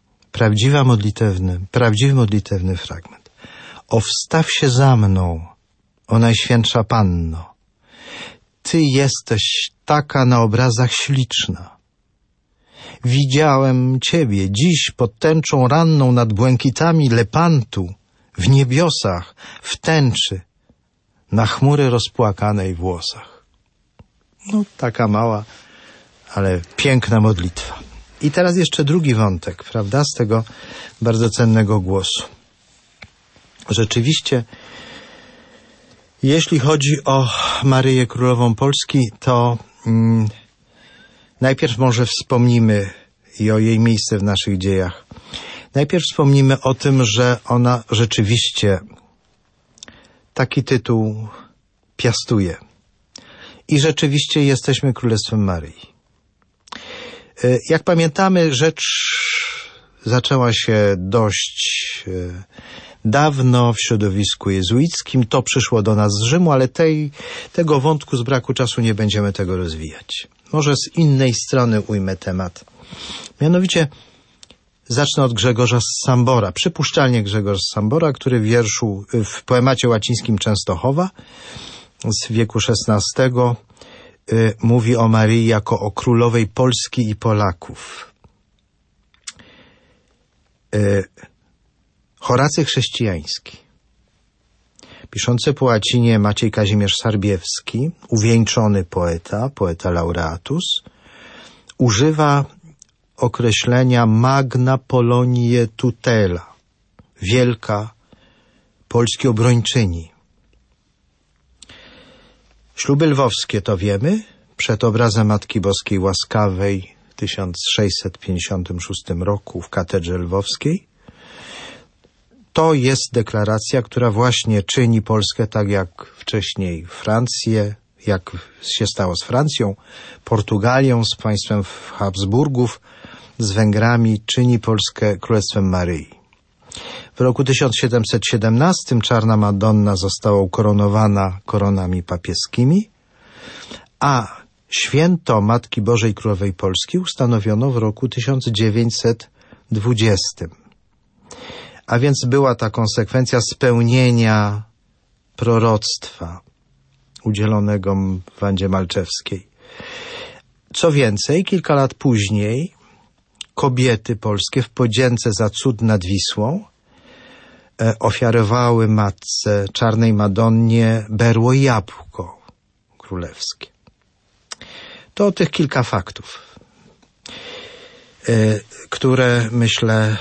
Prawdziwy modlitewny fragment. O wstaw się za mną, o Najświętsza Panno. Ty jesteś taka na obrazach śliczna. Widziałem Ciebie dziś pod tęczą ranną nad błękitami Lepantu, w niebiosach, w tęczy, na chmury rozpłakanej włosach. No, taka mała, ale piękna modlitwa. I teraz jeszcze drugi wątek, prawda, z tego bardzo cennego głosu. Rzeczywiście, jeśli chodzi o Maryję Królową Polski, to najpierw może wspomnimy i o jej miejsce w naszych dziejach. Najpierw wspomnimy o tym, że ona rzeczywiście taki tytuł piastuje. I rzeczywiście jesteśmy Królestwem Maryi. Jak pamiętamy, rzecz zaczęła się dość dawno w środowisku jezuickim. To przyszło do nas z Rzymu, ale tego wątku z braku czasu nie będziemy tego rozwijać. Może z innej strony ujmę temat. Mianowicie zacznę od Grzegorza z Sambora. Przypuszczalnie Grzegorz z Sambora, który w poemacie łacińskim Częstochowa z wieku XVI mówi o Maryi jako o królowej Polski i Polaków. Horacy Chrześcijański. Piszący po łacinie Maciej Kazimierz Sarbiewski, uwieńczony poeta laureatus, używa określenia Magna Poloniae Tutela, wielka Polski obrończyni. Śluby lwowskie to wiemy, przed obrazem Matki Boskiej Łaskawej w 1656 roku w katedrze lwowskiej. To jest deklaracja, która właśnie czyni Polskę tak jak wcześniej Francję, jak się stało z Francją, Portugalią, z państwem Habsburgów, z Węgrami, czyni Polskę Królestwem Maryi. W roku 1717 Czarna Madonna została ukoronowana koronami papieskimi, a święto Matki Bożej Królowej Polski ustanowiono w roku 1920. A więc była ta konsekwencja spełnienia proroctwa udzielonego Wandzie Malczewskiej. Co więcej, kilka lat później kobiety polskie w podzięce za cud nad Wisłą ofiarowały matce Czarnej Madonnie berło i jabłko królewskie. To tych kilka faktów, które myślę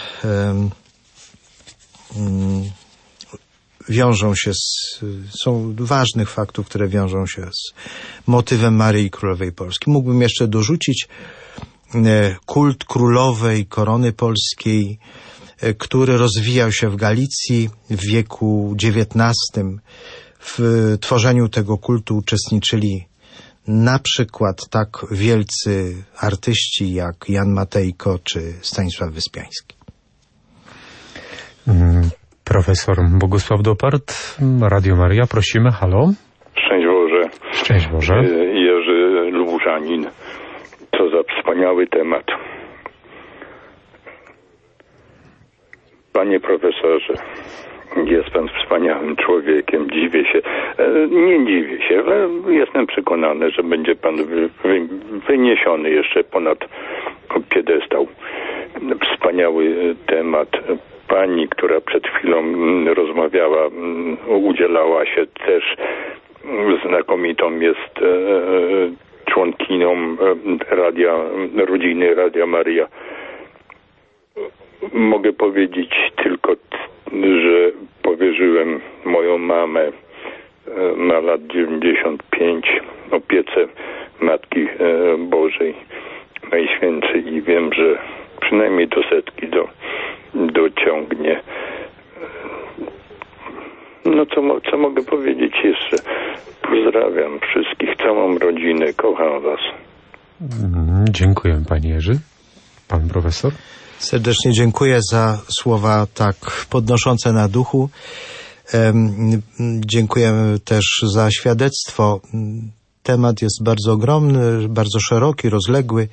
są ważnych faktów, które wiążą się z motywem Maryi Królowej Polski. Mógłbym jeszcze dorzucić kult królowej korony polskiej, który rozwijał się w Galicji w wieku XIX. W tworzeniu tego kultu uczestniczyli na przykład tak wielcy artyści jak Jan Matejko czy Stanisław Wyspiański. Profesor Bogusław Dopart, Radio Maryja, prosimy, halo. Szczęść Boże. Szczęść Boże. Jerzy Lubuszanin. Co za wspaniały temat. Panie profesorze, jest pan wspaniałym człowiekiem, dziwię się. Nie dziwię się, ale jestem przekonany, że będzie pan wyniesiony jeszcze ponad piedestał. Wspaniały temat. Pani, która przed chwilą rozmawiała, udzielała się też znakomitą, jest członkinią rodziny Radia Maryja. Mogę powiedzieć tylko, że powierzyłem moją mamę na lat 95 opiece Matki Bożej Najświętszej i wiem, że przynajmniej do 100 dociągnie. No co mogę powiedzieć jeszcze? Pozdrawiam wszystkich, całą rodzinę, kocham was. Dziękuję, panie Jerzy. Pan profesor? Serdecznie dziękuję za słowa tak podnoszące na duchu. Dziękuję też za świadectwo. Temat jest bardzo ogromny, bardzo szeroki, rozległy.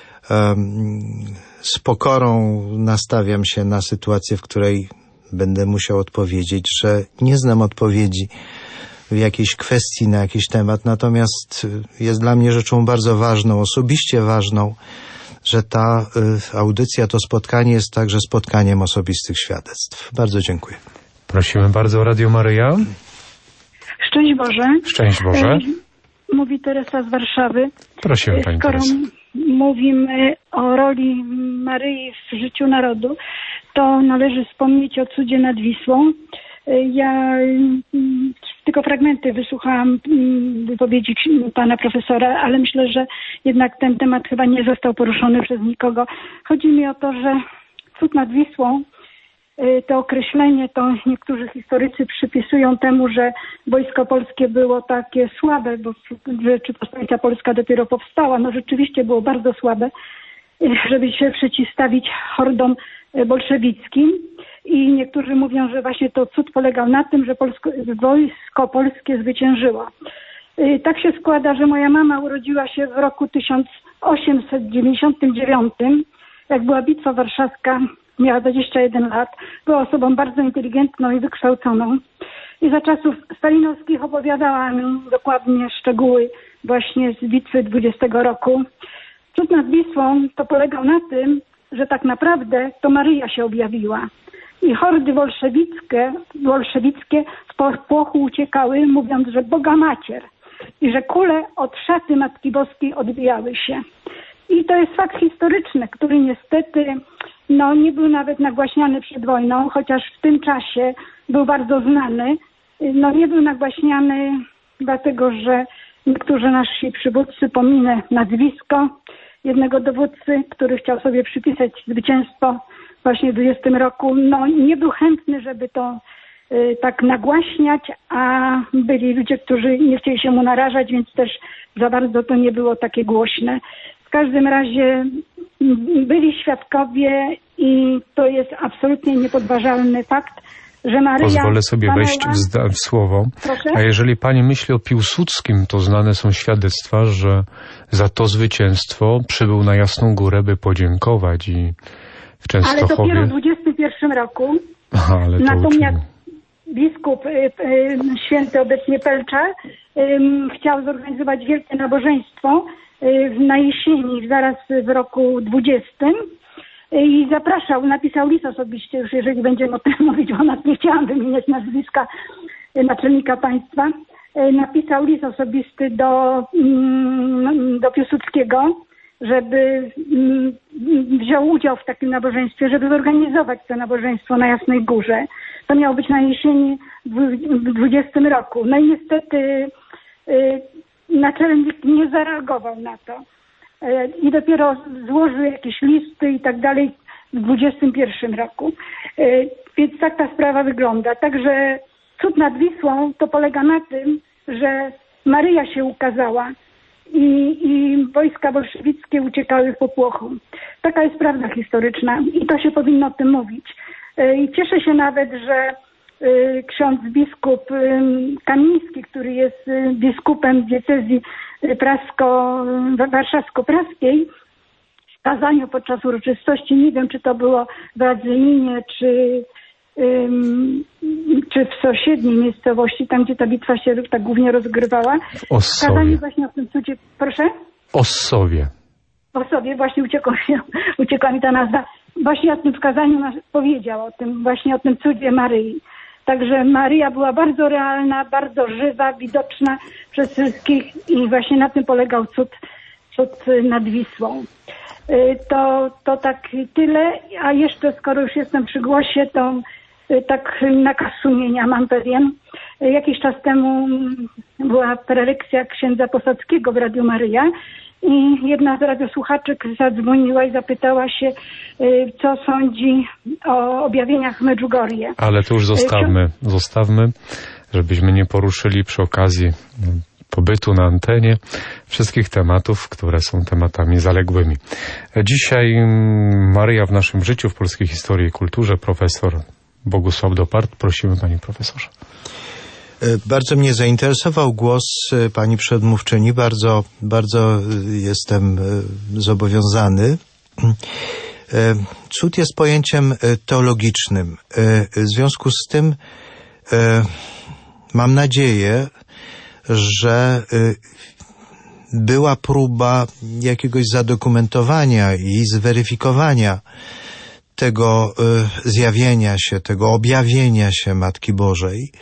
Z pokorą nastawiam się na sytuację, w której będę musiał odpowiedzieć, że nie znam odpowiedzi w jakiejś kwestii na jakiś temat, natomiast jest dla mnie rzeczą bardzo ważną, osobiście ważną, że ta audycja, to spotkanie jest także spotkaniem osobistych świadectw. Bardzo dziękuję. Prosimy bardzo, Radio Maryja. Szczęść Boże. Szczęść Boże. Mówi Teresa z Warszawy. Prosimy, pani Skoro Teresa. mówimy o roli Maryi w życiu narodu, to należy wspomnieć o cudzie nad Wisłą. Ja tylko fragmenty wysłuchałam wypowiedzi pana profesora, ale myślę, że jednak ten temat chyba nie został poruszony przez nikogo. Chodzi mi o to, że cud nad Wisłą, to określenie, to niektórzy historycy przypisują temu, że wojsko polskie było takie słabe, bo Rzeczypospolita Polska dopiero powstała. No rzeczywiście było bardzo słabe, żeby się przeciwstawić hordom bolszewickim. i niektórzy mówią, że właśnie to cud polegał na tym, że wojsko polskie zwyciężyło. Tak się składa, że moja mama urodziła się w roku 1899, jak była Bitwa Warszawska, miała 21 lat, była osobą bardzo inteligentną i wykształconą. I za czasów stalinowskich opowiadała mi dokładnie szczegóły właśnie z bitwy 20 roku. Cud nad Wisłą to polegał na tym, że tak naprawdę to Maryja się objawiła. I hordy bolszewickie w popłochu uciekały, mówiąc, że Boga Macier. I że kule od szaty Matki Boskiej odbijały się. I to jest fakt historyczny, który niestety nie był nawet nagłaśniany przed wojną, chociaż w tym czasie był bardzo znany. Nie był nagłaśniany dlatego, że niektórzy nasi przywódcy, pominę nazwisko jednego dowódcy, który chciał sobie przypisać zwycięstwo właśnie w 20 roku, nie był chętny, żeby to tak nagłaśniać, a byli ludzie, którzy nie chcieli się mu narażać, więc też za bardzo to nie było takie głośne. W każdym razie byli świadkowie i to jest absolutnie niepodważalny fakt, że Maryja... Pozwolę sobie wejść w słowo. Proszę? A jeżeli pani myśli o Piłsudskim, to znane są świadectwa, że za to zwycięstwo przybył na Jasną Górę, by podziękować i w Częstochowie... Ale dopiero w 21 roku. Aha, ale to natomiast biskup święty obecnie Pelczar chciał zorganizować wielkie nabożeństwo na jesieni, zaraz w roku 20. I zapraszał, napisał list osobiście, już jeżeli będziemy o tym mówić, bo nie chciałam wymieniać nazwiska naczelnika państwa, napisał list osobisty do Piłsudskiego, żeby wziął udział w takim nabożeństwie, żeby zorganizować to nabożeństwo na Jasnej Górze. To miało być na jesieni w 20 roku. No i niestety naczelnik nie zareagował na to. I dopiero złożył jakieś listy i tak dalej w 21 roku. Więc tak ta sprawa wygląda. Także cud nad Wisłą to polega na tym, że Maryja się ukazała i wojska bolszewickie uciekały w popłochu. Taka jest prawda historyczna i to się powinno o tym mówić. I cieszę się nawet, że ksiądz biskup Kamiński, który jest biskupem diecezji warszawsko-praskiej, w kazaniu podczas uroczystości, nie wiem, czy to było w Radzyminie, czy w sąsiedniej miejscowości, tam gdzie ta bitwa się tak głównie rozgrywała. W Ossowie. Kazanie właśnie o tym cudzie, proszę? Ossowie. Ossowie, właśnie uciekła mi ta nazwa. Właśnie o tym w kazaniu powiedział, właśnie o tym cudzie Maryi. Także Maryja była bardzo realna, bardzo żywa, widoczna przez wszystkich i właśnie na tym polegał cud nad Wisłą. To tak tyle, a jeszcze skoro już jestem przy głosie, to tak nakaz sumienia mam pewien. Jakiś czas temu była prelekcja księdza Posadzkiego w Radiu Maryja i jedna z radiosłuchaczek zadzwoniła i zapytała się, co sądzi o objawieniach w Medjugorje. Ale to już zostawmy, żebyśmy nie poruszyli przy okazji pobytu na antenie wszystkich tematów, które są tematami zaległymi. Dzisiaj Maryja w naszym życiu, w polskiej historii i kulturze, profesor Bogusław Dopart. Prosimy, panie profesorze. Bardzo mnie zainteresował głos pani przedmówczyni. Bardzo jestem zobowiązany. Cud jest pojęciem teologicznym. W związku z tym mam nadzieję, że była próba jakiegoś zadokumentowania i zweryfikowania tego zjawienia się, tego objawienia się Matki Bożej.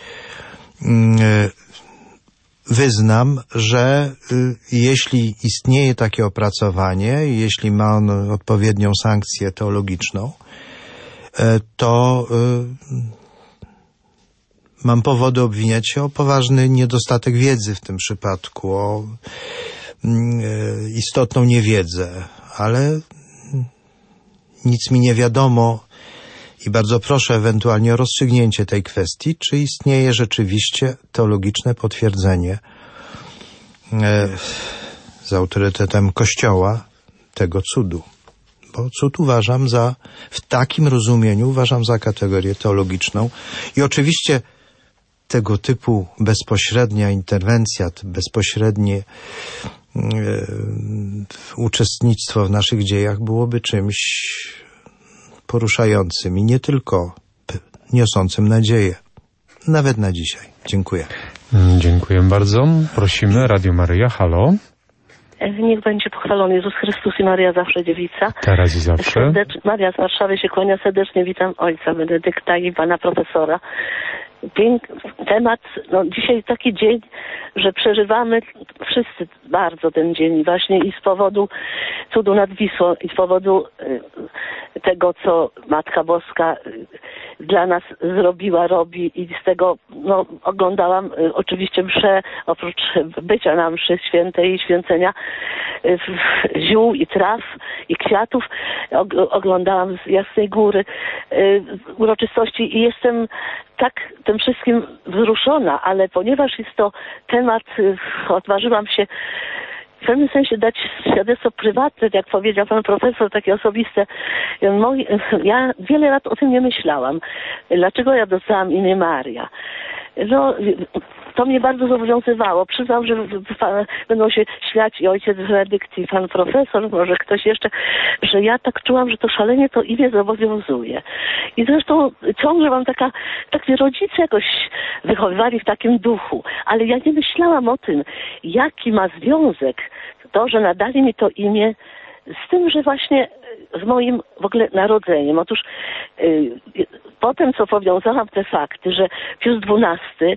Wyznam, że jeśli istnieje takie opracowanie, jeśli ma ono odpowiednią sankcję teologiczną, to mam powody obwiniać się o poważny niedostatek wiedzy w tym przypadku, o istotną niewiedzę, ale nic mi nie wiadomo i bardzo proszę ewentualnie o rozstrzygnięcie tej kwestii, czy istnieje rzeczywiście teologiczne potwierdzenie z autorytetem Kościoła tego cudu, bo cud uważam w takim rozumieniu uważam za kategorię teologiczną i oczywiście tego typu bezpośrednia interwencja, bezpośrednie uczestnictwo w naszych dziejach byłoby czymś poruszającym i nie tylko niosącym nadzieję. Nawet na dzisiaj. Dziękuję. Dziękuję bardzo. Prosimy, Radio Maryja, halo. Niech będzie pochwalony Jezus Chrystus i Maria zawsze dziewica. Teraz i zawsze. Maria z Warszawy się kłania, serdecznie witam ojca Benedykta i pana profesora. Temat, dzisiaj taki dzień, że przeżywamy wszyscy bardzo ten dzień właśnie i z powodu cudu nad Wisłą i z powodu tego, co Matka Boska dla nas zrobiła, robi i z tego oglądałam oczywiście mszę, oprócz bycia na mszy świętej i święcenia ziół i traw i kwiatów, oglądałam z Jasnej Góry uroczystości i jestem tak tym wszystkim wzruszona, ale ponieważ jest to temat, odważyłam się w pewnym sensie dać świadectwo prywatne, jak powiedział pan profesor, takie osobiste. Ja wiele lat o tym nie myślałam. Dlaczego ja dostałam imię Maria? To mnie bardzo zobowiązywało. Przyznam, że będą się śmiać i ojciec Benedykt, i pan profesor, może ktoś jeszcze, że ja tak czułam, że to szalenie to imię zobowiązuje. I zresztą ciągle mam takie rodzice jakoś wychowywali w takim duchu, ale ja nie myślałam o tym, jaki ma związek to, że nadali mi to imię z tym, że właśnie z moim w ogóle narodzeniem. Otóż potem, co powiązałam te fakty, że Pius XII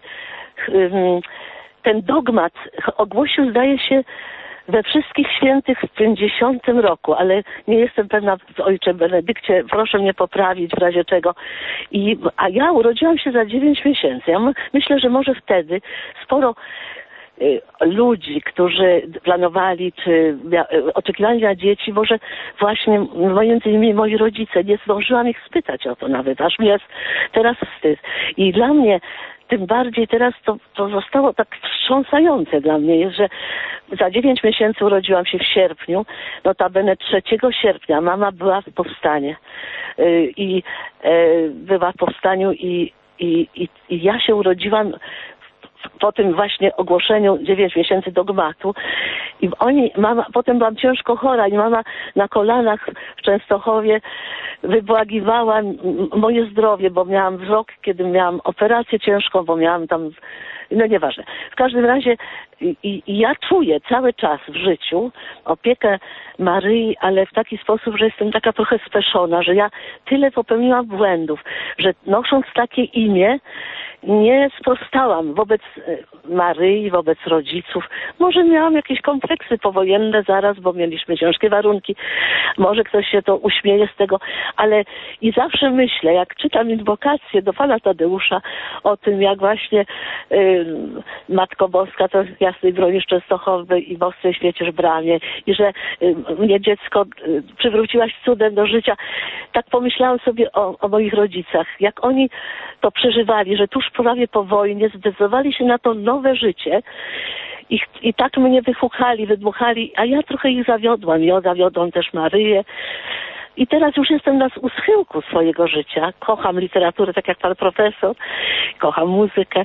ten dogmat ogłosił, zdaje się, we wszystkich świętych w 50 roku, ale nie jestem pewna, ojcze Benedykcie, proszę mnie poprawić w razie czego. A ja urodziłam się za 9 miesięcy. Ja myślę, że może wtedy sporo ludzi, którzy planowali, czy oczekiwali na dzieci, może właśnie między innymi moi rodzice, nie zdążyłam ich spytać o to nawet, aż mi jest teraz wstyd. I dla mnie tym bardziej teraz to zostało tak wstrząsające dla mnie, że za 9 miesięcy urodziłam się w sierpniu, notabene 3 sierpnia mama była w powstaniu i była w powstaniu i ja się urodziłam po tym właśnie ogłoszeniu 9 miesięcy dogmatu i potem byłam ciężko chora i mama na kolanach w Częstochowie wybłagiwała moje zdrowie, bo miałam wzrok, kiedy miałam operację ciężką, bo miałam tam, nieważne. W każdym razie ja czuję cały czas w życiu opiekę Maryi, ale w taki sposób, że jestem taka trochę speszona, że ja tyle popełniłam błędów, że nosząc takie imię nie sprostałam wobec Maryi, wobec rodziców. Może miałam jakieś kompleksy powojenne zaraz, bo mieliśmy ciężkie warunki. Może ktoś się to uśmieje z tego, ale i zawsze myślę, jak czytam inwokację do pana Tadeusza o tym, jak właśnie Matko Boska to Jasnej Broni Częstochowej i w Ostrej Świecież Bramie i że mnie dziecko przywróciłaś cudem do życia. Tak pomyślałam sobie o moich rodzicach, jak oni to przeżywali, że tuż prawie po wojnie zdecydowali się na to nowe życie i tak mnie wydmuchali, a ja trochę ich zawiodłam. Ja zawiodłam też Maryję. I teraz już jestem na schyłku swojego życia. Kocham literaturę, tak jak pan profesor, kocham muzykę,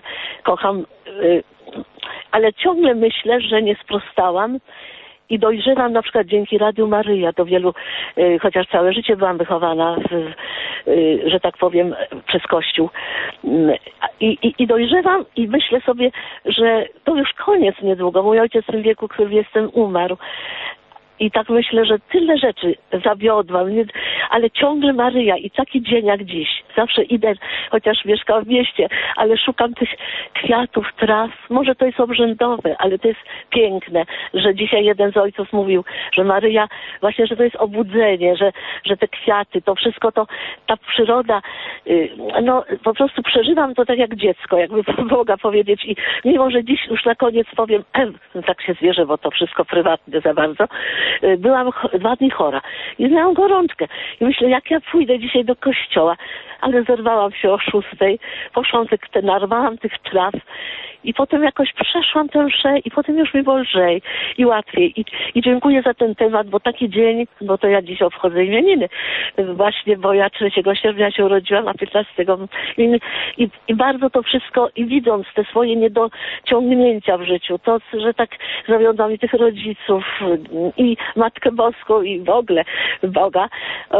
ale ciągle myślę, że nie sprostałam i dojrzewam na przykład dzięki Radiu Maryja do wielu, chociaż całe życie byłam wychowana, że tak powiem, przez Kościół. I dojrzewam i myślę sobie, że to już koniec niedługo. Mój ojciec w tym wieku, który jestem, umarł. I tak myślę, że tyle rzeczy zawiodłam, ale ciągle Maryja i taki dzień jak dziś. Zawsze idę, chociaż mieszkam w mieście, ale szukam tych kwiatów, traw. Może to jest obrzędowe, ale to jest piękne, że dzisiaj jeden z ojców mówił, że Maryja, właśnie, że to jest obudzenie, że te kwiaty, to wszystko, ta przyroda, po prostu przeżywam to tak jak dziecko, jakby mogła powiedzieć. I mimo, że dziś już na koniec powiem, tak się zwierzę, bo to wszystko prywatne za bardzo, byłam 2 dni chora i miałam gorączkę. I myślę, jak ja pójdę dzisiaj do kościoła, ale zerwałam się o 6:00, poszłam narwałam tych traw i potem jakoś przeszłam tę mszę i potem już mi było lżej i łatwiej. I dziękuję za ten temat, bo taki dzień, bo to ja dziś obchodzę imieniny. Właśnie, bo ja 3 sierpnia się urodziłam, a 15 i bardzo to wszystko, i widząc te swoje niedociągnięcia w życiu, to, że tak zawiodłam i tych rodziców, i Matkę Boską, i w ogóle Boga,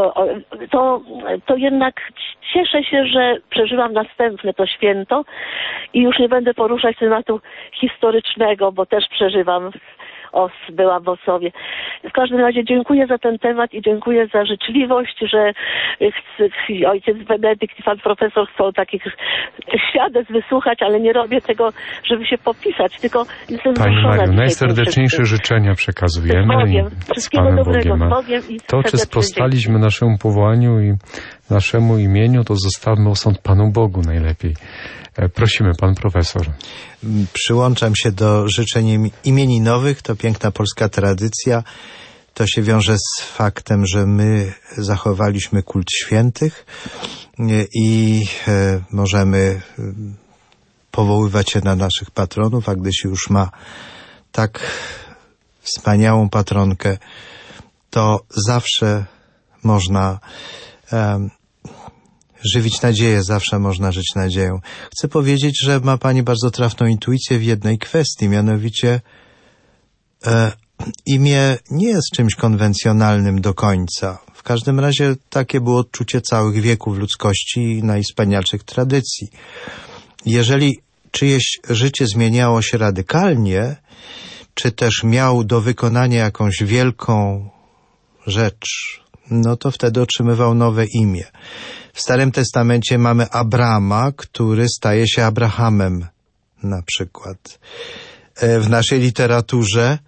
to jednak cieszę się, że przeżyłam następne to święto i już nie będę poruszać tematu historycznego, bo też przeżywam. Byłam w Osowie. W każdym razie dziękuję za ten temat i dziękuję za życzliwość, że ojciec Benedykt i pan profesor chcą takich świadectw wysłuchać, ale nie robię tego, żeby się popisać, tylko jestem Pani wzruszona. Mariu, najserdeczniejsze życzenia przekazujemy z Panem Bogiem. To, czy sprostaliśmy naszemu powołaniu i naszemu imieniu, to zostawmy osąd Panu Bogu najlepiej. Prosimy, pan profesor. Przyłączam się do życzeń imieninowych. To piękna polska tradycja. To się wiąże z faktem, że my zachowaliśmy kult świętych i możemy powoływać się na naszych patronów, a gdy się już ma tak wspaniałą patronkę, to zawsze można żywić nadzieję, zawsze można żyć nadzieją. Chcę powiedzieć, że ma Pani bardzo trafną intuicję w jednej kwestii, mianowicie imię nie jest czymś konwencjonalnym do końca. W każdym razie takie było odczucie całych wieków ludzkości i najwspanialszych tradycji. Jeżeli czyjeś życie zmieniało się radykalnie, czy też miał do wykonania jakąś wielką rzecz, no to wtedy otrzymywał nowe imię. W Starym Testamencie mamy Abrama, który staje się Abrahamem, na przykład. W naszej literaturze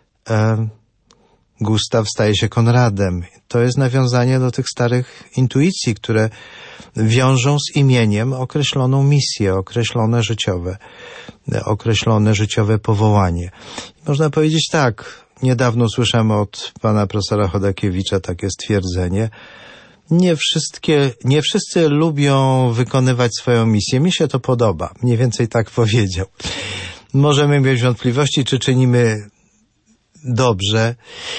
Gustaw staje się Konradem. To jest nawiązanie do tych starych intuicji, które wiążą z imieniem określoną misję, określone życiowe powołanie. Można powiedzieć tak, niedawno słyszałem od pana profesora Chodakiewicza takie stwierdzenie: nie wszyscy lubią wykonywać swoją misję. Mi się to podoba. Mniej więcej tak powiedział. Możemy mieć wątpliwości, czy czynimy dobrze,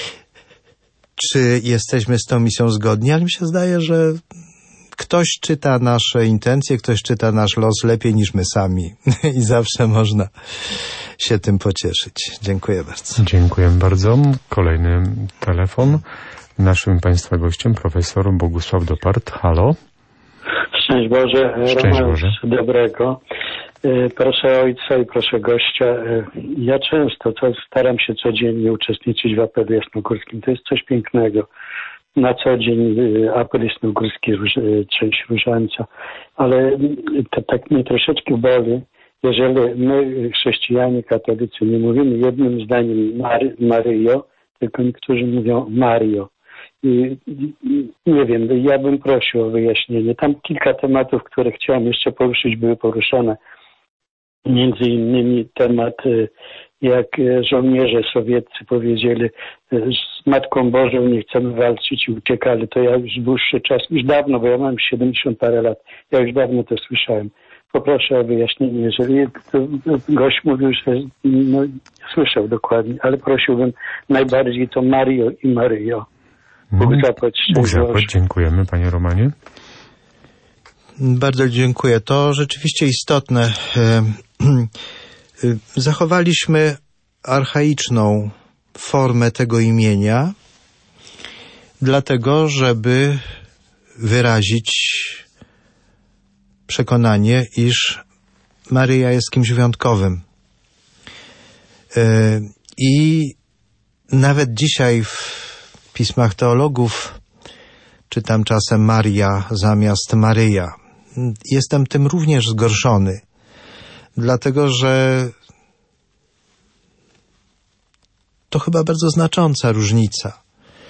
czy jesteśmy z tą misją zgodni, ale mi się zdaje, że ktoś czyta nasze intencje, ktoś czyta nasz los lepiej niż my sami i zawsze można się tym pocieszyć. Dziękuję bardzo. Dziękuję bardzo. Kolejny telefon. Naszym Państwa gościem profesor Bogusław Dopart. Halo. Szczęść Boże. Szczęść Boże. Dobrego. Proszę ojca i proszę gościa. Ja często staram się codziennie uczestniczyć w apelu jasnogórskim. To jest coś pięknego. Na co dzień apel jasnogórski, część różańca. Ale to tak mnie troszeczkę boli, jeżeli my, chrześcijanie, katolicy, nie mówimy jednym zdaniem Maryjo, tylko niektórzy mówią Mario. I nie wiem, ja bym prosił o wyjaśnienie. Tam kilka tematów, które chciałem jeszcze poruszyć, były poruszone. Między innymi temat, jak żołnierze sowieccy powiedzieli, z Matką Bożą nie chcemy walczyć i uciekali. To ja już dłuższy czas, już dawno, bo ja mam 70 parę lat, ja już dawno to słyszałem. Poproszę o wyjaśnienie. Jeżeli gość mówił, że no, nie słyszał dokładnie, ale prosiłbym najbardziej to Mario i Maryjo. Bóg zapłać. Dziękujemy, panie Romanie. Bardzo dziękuję. To rzeczywiście istotne. Zachowaliśmy archaiczną formę tego imienia, dlatego, żeby wyrazić przekonanie, iż Maryja jest kimś wyjątkowym. I nawet dzisiaj w pismach teologów czytam czasem Maria zamiast Maryja. Jestem tym również zgorszony, dlatego że to chyba bardzo znacząca różnica.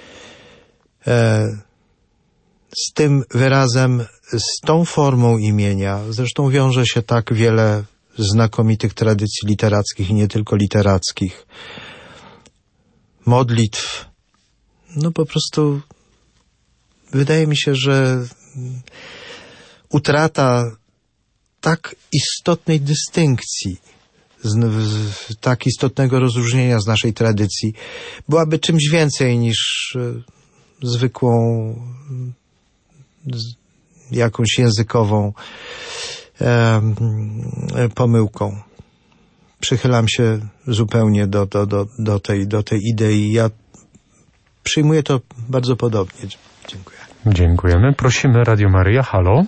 Z tym wyrazem, z tą formą imienia, zresztą wiąże się tak wiele znakomitych tradycji literackich i nie tylko literackich, modlitw no po prostu wydaje mi się, że utrata tak istotnej dystynkcji, tak istotnego rozróżnienia z naszej tradycji byłaby czymś więcej niż zwykłą jakąś językową pomyłką. Przychylam się zupełnie do tej idei. Ja przyjmuję to bardzo podobnie. Dziękuję. Dziękujemy. Prosimy Radio Maryja. Halo?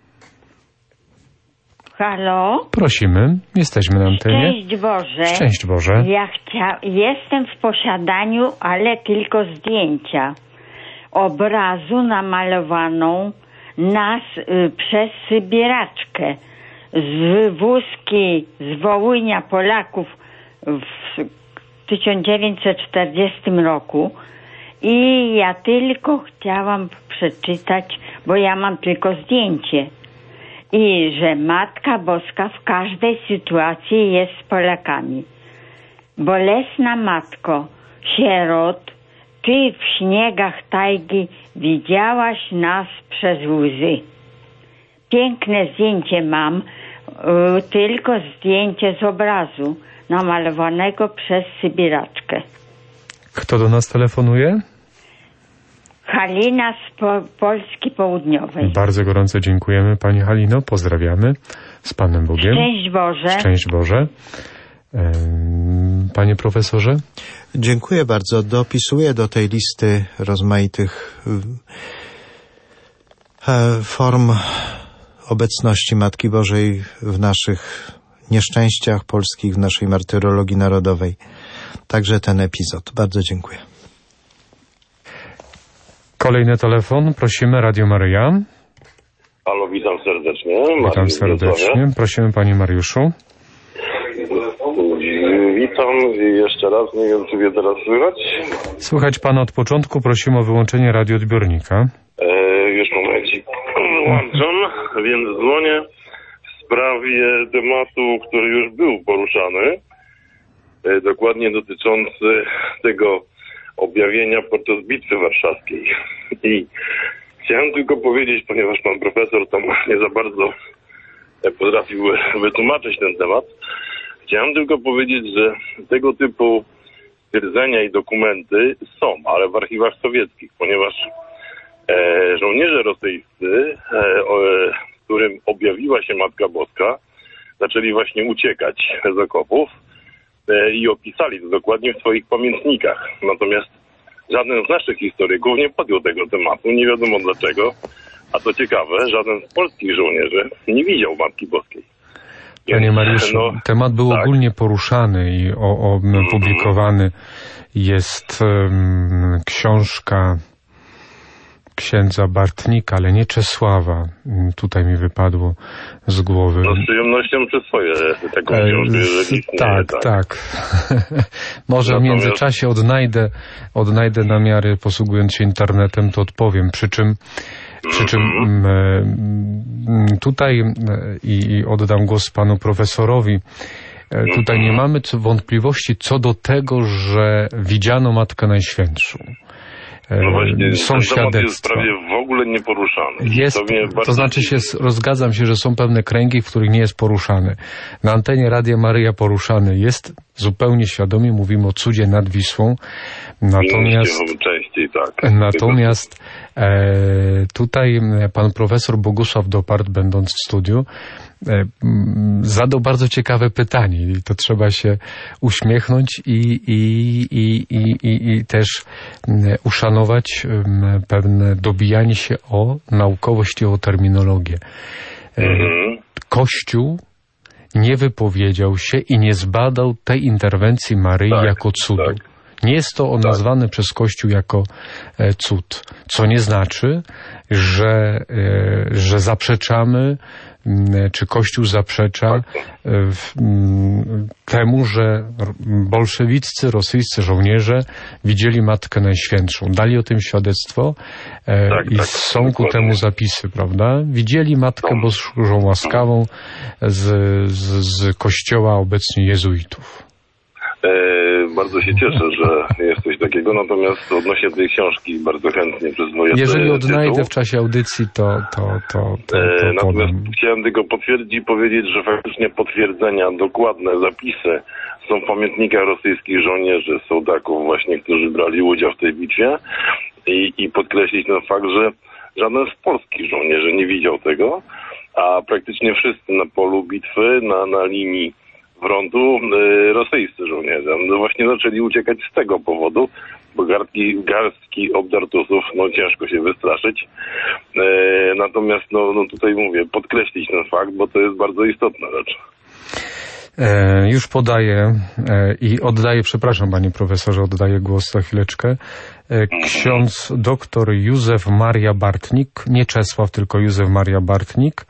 Halo? Prosimy. Jesteśmy na antenie. Szczęść Boże. Szczęść Boże. Ja jestem w posiadaniu, ale tylko zdjęcia. Obrazu namalowaną nas przez Sybieraczkę z wywózki z Wołynia Polaków w 1940 roku i ja tylko chciałam przeczytać, bo ja mam tylko zdjęcie, i że Matka Boska w każdej sytuacji jest z Polakami. Bolesna Matko sierot, Ty w śniegach tajgi widziałaś nas przez łzy. Piękne zdjęcie mam, tylko zdjęcie z obrazu namalowanego przez Sybieraczkę. Kto do nas telefonuje? Halina z Polski Południowej. Bardzo gorąco dziękujemy Pani Halino, pozdrawiamy. Z Panem Bogiem. Szczęść Boże. Szczęść Boże. Panie profesorze? Dziękuję bardzo. Dopisuję do tej listy rozmaitych form obecności Matki Bożej w naszych nieszczęściach polskich, w naszej martyrologii narodowej. Także ten epizod. Bardzo dziękuję. Kolejny telefon. Prosimy, Radio Maryja. Halo, witam serdecznie. Witam serdecznie. Prosimy, Panie Mariuszu. Witam jeszcze raz. Nie wiem, czy mnie teraz słychać. Słychać Pana od początku. Prosimy o wyłączenie radioodbiornika. Już momencik. Włączam, więc dzwonię w sprawie tematu, który już był poruszany. Dokładnie dotyczący tego objawienia podczas Bitwy Warszawskiej. I chciałem tylko powiedzieć, ponieważ pan profesor tam nie za bardzo potrafił wytłumaczyć ten temat, chciałem tylko powiedzieć, że tego typu stwierdzenia i dokumenty są, ale w archiwach sowieckich, ponieważ żołnierze rosyjscy, którym objawiła się Matka Boska, zaczęli właśnie uciekać z okopów i opisali to dokładnie w swoich pamiętnikach. Natomiast żaden z naszych historyków nie podjął tego tematu, nie wiadomo dlaczego. A to ciekawe, żaden z polskich żołnierzy nie widział Matki Boskiej. Panie Mariuszu, temat był ogólnie poruszany i publikowany. Jest książka księdza Bartnika, ale nie Czesława. Tutaj mi wypadło z głowy. No, z przyjemnością przyswoję taką książkę, jeżeli tak. Może w międzyczasie odnajdę namiary, posługując się internetem, to odpowiem. Przy czym tutaj i oddam głos panu profesorowi. Tutaj nie mamy wątpliwości co do tego, że widziano Matkę Najświętszą. No właśnie, są świadectwa. Jest prawie w ogóle nieporuszany. To znaczy zgadzam się, że są pewne kręgi, w których nie jest poruszany. Na antenie Radia Maryja poruszany jest. Zupełnie świadomie mówimy o cudzie nad Wisłą. Natomiast tutaj pan profesor Bogusław Dopart, będąc w studiu, zadał bardzo ciekawe pytanie i to trzeba się uśmiechnąć i też uszanować pewne dobijanie się o naukowość i o terminologię. Kościół nie wypowiedział się i nie zbadał tej interwencji Maryi jako cudu. Nie jest to nazwane przez Kościół jako cud, co nie znaczy, że zaprzeczamy, czy Kościół zaprzecza temu, że bolszewiccy, rosyjscy żołnierze widzieli Matkę Najświętszą. Dali o tym świadectwo i są ku temu zapisy, prawda? Widzieli Matkę Bożą łaskawą z kościoła obecnie jezuitów. Bardzo się cieszę, że jest coś takiego, natomiast odnośnie tej książki bardzo chętnie przyzwoję. Jeżeli odnajdę w czasie audycji, to natomiast chciałem tylko potwierdzić i powiedzieć, że faktycznie potwierdzenia, dokładne zapisy są w pamiętnikach rosyjskich żołnierzy, sołdaków właśnie, którzy brali udział w tej bitwie i podkreślić ten fakt, że żaden z polskich żołnierzy nie widział tego, a praktycznie wszyscy na polu bitwy, na linii frontu rosyjscy żołnierze właśnie zaczęli uciekać z tego powodu, bo garstki obdartusów, ciężko się wystraszyć. Natomiast tutaj mówię, podkreślić ten fakt, bo to jest bardzo istotna rzecz. Już podaję i oddaję, przepraszam panie profesorze, oddaję głos za chwileczkę. Ksiądz doktor Józef Maria Bartnik, nie Czesław, tylko Józef Maria Bartnik.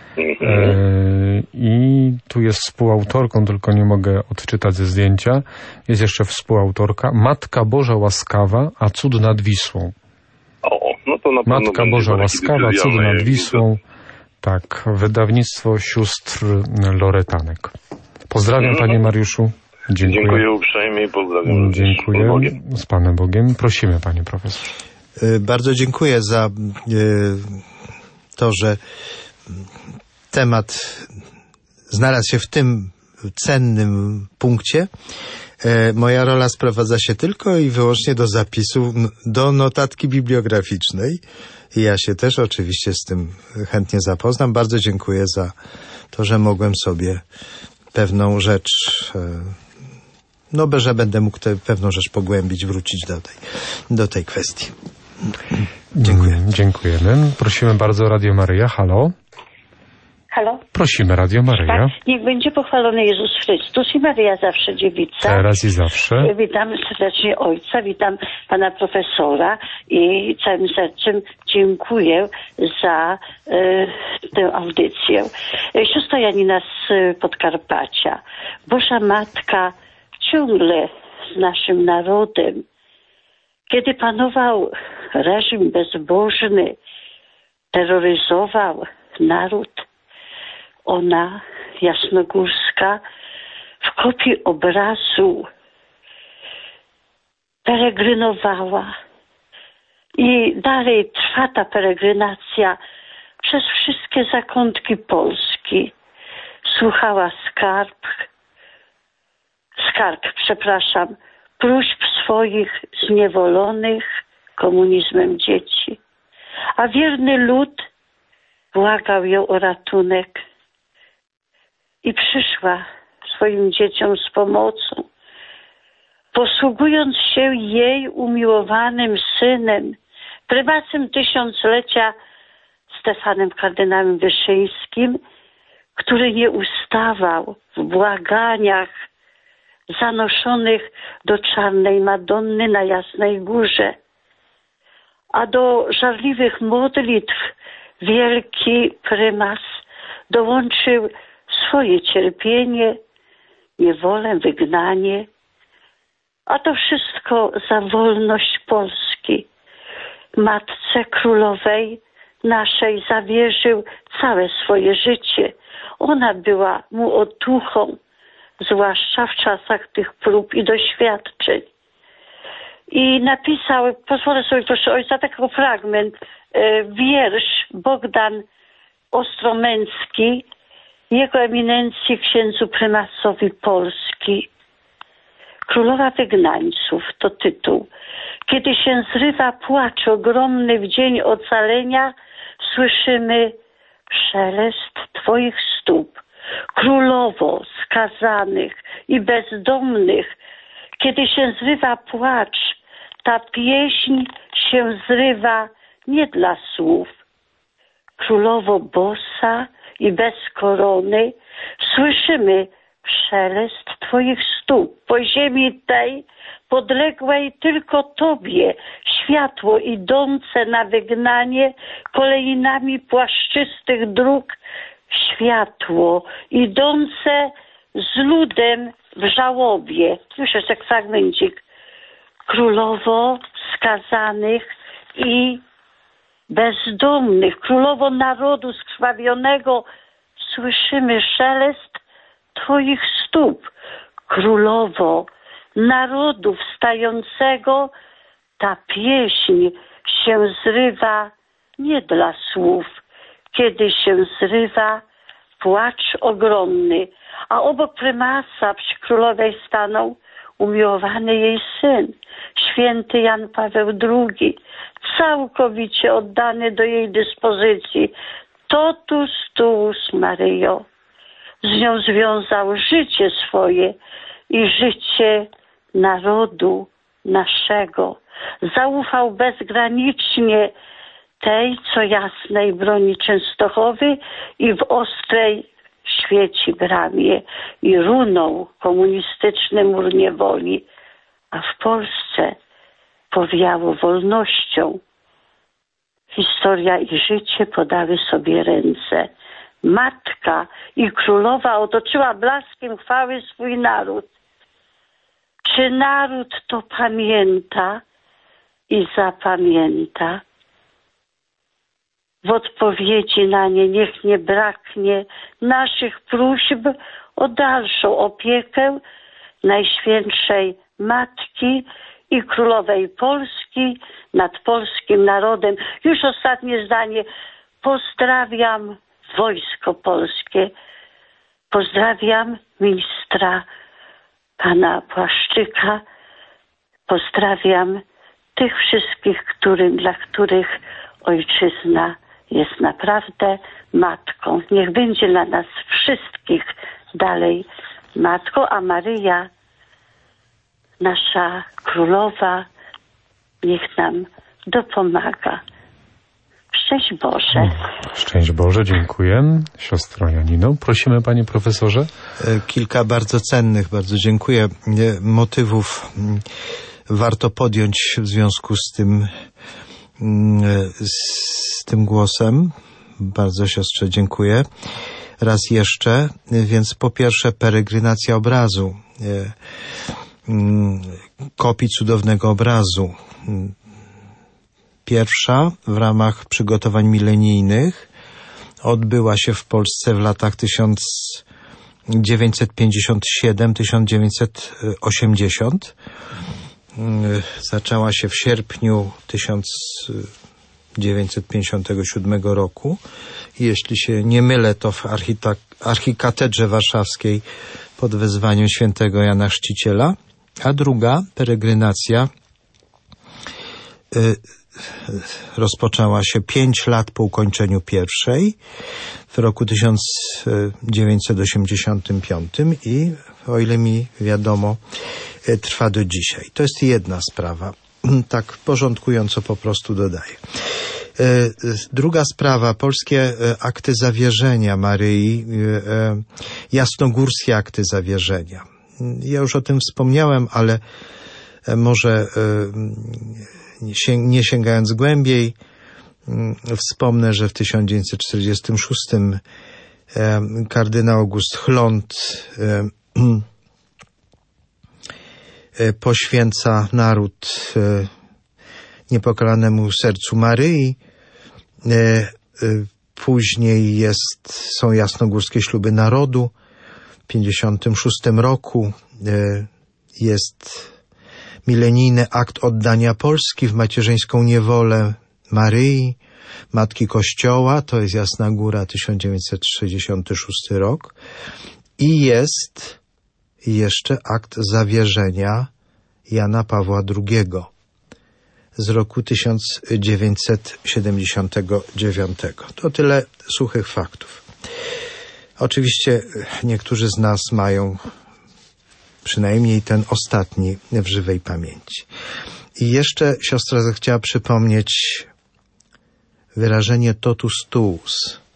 I tu jest współautorką, tylko nie mogę odczytać ze zdjęcia. Jest jeszcze współautorka Matka Boża Łaskawa, a cud nad Wisłą. To na pewno Matka Boża Łaskawa, cud nad Wisłą. Tak, wydawnictwo sióstr Loretanek. Pozdrawiam panie Mariuszu. Dziękuję uprzejmie i pozdrawiam. Dziękuję. Z Panem Bogiem. Prosimy, panie profesor. Bardzo dziękuję za to, że temat znalazł się w tym cennym punkcie. Moja rola sprowadza się tylko i wyłącznie do zapisu, do notatki bibliograficznej. I ja się też oczywiście z tym chętnie zapoznam. Bardzo dziękuję za to, że mogłem sobie pewną rzecz, że będę mógł pewną rzecz pogłębić, wrócić do tej kwestii. Dziękuję. Dziękujemy. Prosimy bardzo Radio Maryja. Halo? Halo? Prosimy Radio Maryja. Tak, niech będzie pochwalony Jezus Chrystus i Maryja zawsze dziewica. Teraz i zawsze. Witam serdecznie ojca, witam pana profesora i całym sercem dziękuję za tę audycję. Siostra Janina z Podkarpacia. Boża Matka ciągle z naszym narodem. Kiedy panował reżim bezbożny, terroryzował naród, ona, Jasnogórska, w kopii obrazu peregrynowała i dalej trwa ta peregrinacja przez wszystkie zakątki Polski. Słuchała skarg, próśb swoich zniewolonych komunizmem dzieci, a wierny lud błagał ją o ratunek i przyszła swoim dzieciom z pomocą. Posługując się jej umiłowanym synem, prymacem tysiąclecia Stefanem kardynałem Wyszyńskim, który nie ustawał w błaganiach zanoszonych do Czarnej Madonny na Jasnej Górze, a do żarliwych modlitw wielki prymas dołączył swoje cierpienie, niewolę, wygnanie, a to wszystko za wolność Polski. Matce Królowej naszej zawierzył całe swoje życie. Ona była mu otuchą, zwłaszcza w czasach tych prób i doświadczeń. I napisał, pozwolę sobie proszę ojca, taki fragment, wiersz Bogdan Ostromęcki, jego eminencji księdzu prymasowi Polski. Królowa Wygnańców to tytuł. Kiedy się zrywa płacz ogromny w dzień ocalenia, słyszymy szelest Twoich stóp. Królowo skazanych i bezdomnych, kiedy się zrywa płacz, ta pieśń się zrywa nie dla słów. Królowo bosa i bez korony, słyszymy szelest Twoich stóp. Po ziemi tej, podległej tylko Tobie, światło idące na wygnanie kolejnami płaszczystych dróg, światło idące z ludem w żałobie. Już jest jak fragmencik. Królowo skazanych i bezdomnych, królowo narodu skrwawionego, słyszymy szelest Twoich stóp. Królowo narodu wstającego, ta pieśń się zrywa nie dla słów, kiedy się zrywa płacz ogromny, a obok prymasa przy królowej stanął umiłowany jej syn, święty Jan Paweł II, całkowicie oddany do jej dyspozycji. Totus tuus Maryjo. Z nią związał życie swoje i życie narodu naszego. Zaufał bezgranicznie tej, co jasnej broni Częstochowy i w ostrej świeci bramie i runął komunistyczny mur niewoli, a w Polsce powiało wolnością. Historia i życie podały sobie ręce. Matka i królowa otoczyła blaskiem chwały swój naród. Czy naród to pamięta i zapamięta? W odpowiedzi na nie niech nie braknie naszych próśb o dalszą opiekę Najświętszej Matki i Królowej Polski nad polskim narodem. Już ostatnie zdanie. Pozdrawiam Wojsko Polskie. Pozdrawiam ministra pana Płaszczyka. Pozdrawiam tych wszystkich, dla których ojczyzna jest naprawdę matką. Niech będzie dla nas wszystkich dalej matką, a Maryja, nasza królowa, niech nam dopomaga. Szczęść Boże. Szczęść Boże, dziękuję. Siostro Janino, prosimy, panie profesorze. Kilka bardzo cennych, bardzo dziękuję, motywów warto podjąć w związku z tym głosem. Bardzo siostrze dziękuję. Raz jeszcze, więc po pierwsze peregrinacja obrazu, kopii cudownego obrazu. Pierwsza w ramach przygotowań milenijnych odbyła się w Polsce w latach 1957-1980. Zaczęła się w sierpniu 1957 roku. Jeśli się nie mylę, to w Archikatedrze Warszawskiej pod wezwaniem świętego Jana Chrzciciela. A druga peregrinacja rozpoczęła się 5 lat po ukończeniu pierwszej w roku 1985 i, o ile mi wiadomo, trwa do dzisiaj. To jest jedna sprawa. Tak porządkująco po prostu dodaję. Druga sprawa, polskie akty zawierzenia Maryi, jasnogórskie akty zawierzenia. Ja już o tym wspomniałem, ale może nie sięgając głębiej, wspomnę, że w 1946 kardynał August Chlont poświęca naród niepokalanemu sercu Maryi. Później są jasnogórskie śluby narodu. W 1956 roku jest milenijny akt oddania Polski w macierzyńską niewolę Maryi, Matki Kościoła, to jest Jasna Góra, 1966 rok. I jest jeszcze akt zawierzenia Jana Pawła II z roku 1979. To tyle suchych faktów. Oczywiście niektórzy z nas mają przynajmniej ten ostatni w żywej pamięci. I jeszcze siostra zechciała przypomnieć wyrażenie totus tuus.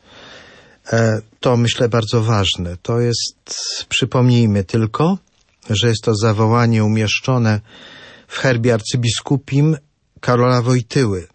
To myślę bardzo ważne. To jest, przypomnijmy tylko, że jest to zawołanie umieszczone w herbie arcybiskupim Karola Wojtyły.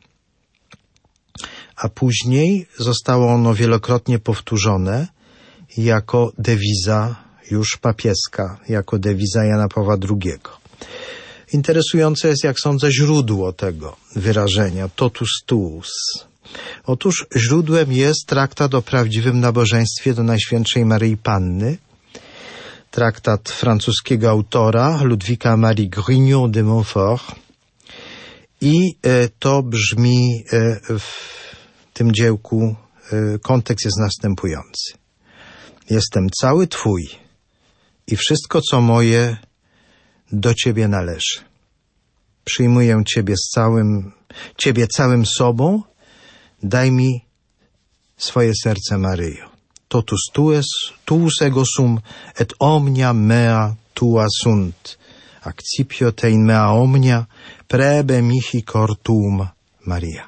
A później zostało ono wielokrotnie powtórzone jako dewiza już papieska, jako dewiza Jana Pawła II. Interesujące jest, jak sądzę, źródło tego wyrażenia, totus tuus. Otóż źródłem jest traktat o prawdziwym nabożeństwie do Najświętszej Maryi Panny, traktat francuskiego autora Ludwika Marie Grignon de Montfort i to brzmi w tym dziełku, kontekst jest następujący. Jestem cały Twój i wszystko, co moje, do Ciebie należy. Przyjmuję Ciebie całym sobą, daj mi swoje serce, Maryjo. Totus tuus ego sum, et omnia mea tua sunt. Accipio te in mea omnia, prebe mihi cor tuum, Maria.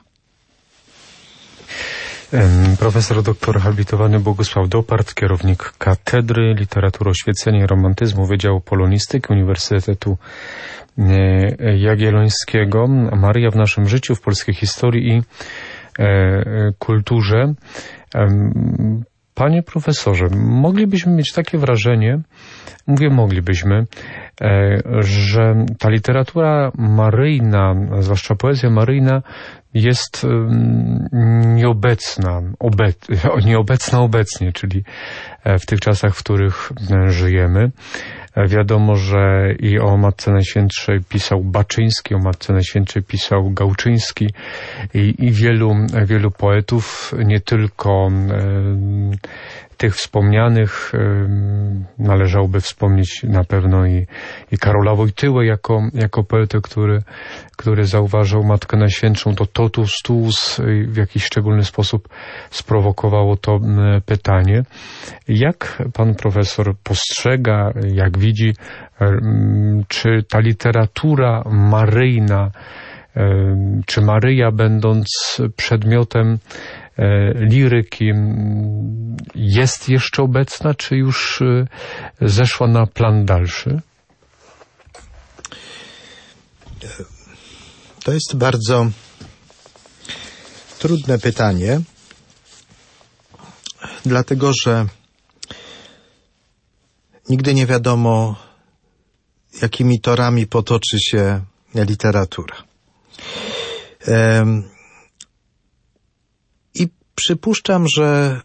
Profesor doktor habilitowany Bogusław Dopart, kierownik Katedry Literatury Oświecenia i Romantyzmu Wydziału Polonistyki Uniwersytetu Jagiellońskiego. Maryja w naszym życiu, w polskiej historii i kulturze. Panie profesorze, moglibyśmy mieć takie wrażenie, że ta literatura maryjna, zwłaszcza poezja maryjna, jest nieobecna obecnie, czyli w tych czasach, w których żyjemy. Wiadomo, że i o Matce Najświętszej pisał Baczyński, o Matce Najświętszej pisał Gałczyński i wielu poetów, nie tylko tych wspomnianych, należałoby wspomnieć na pewno i Karola Wojtyłę jako poetę, który zauważył Matkę Najświętszą, to totus tuus w jakiś szczególny sposób sprowokowało to pytanie. Jak pan profesor postrzega, jak widzi, czy ta literatura maryjna, czy Maryja, będąc przedmiotem liryki, jest jeszcze obecna, czy już zeszła na plan dalszy? To jest bardzo trudne pytanie, dlatego że nigdy nie wiadomo, jakimi torami potoczy się literatura. I przypuszczam, że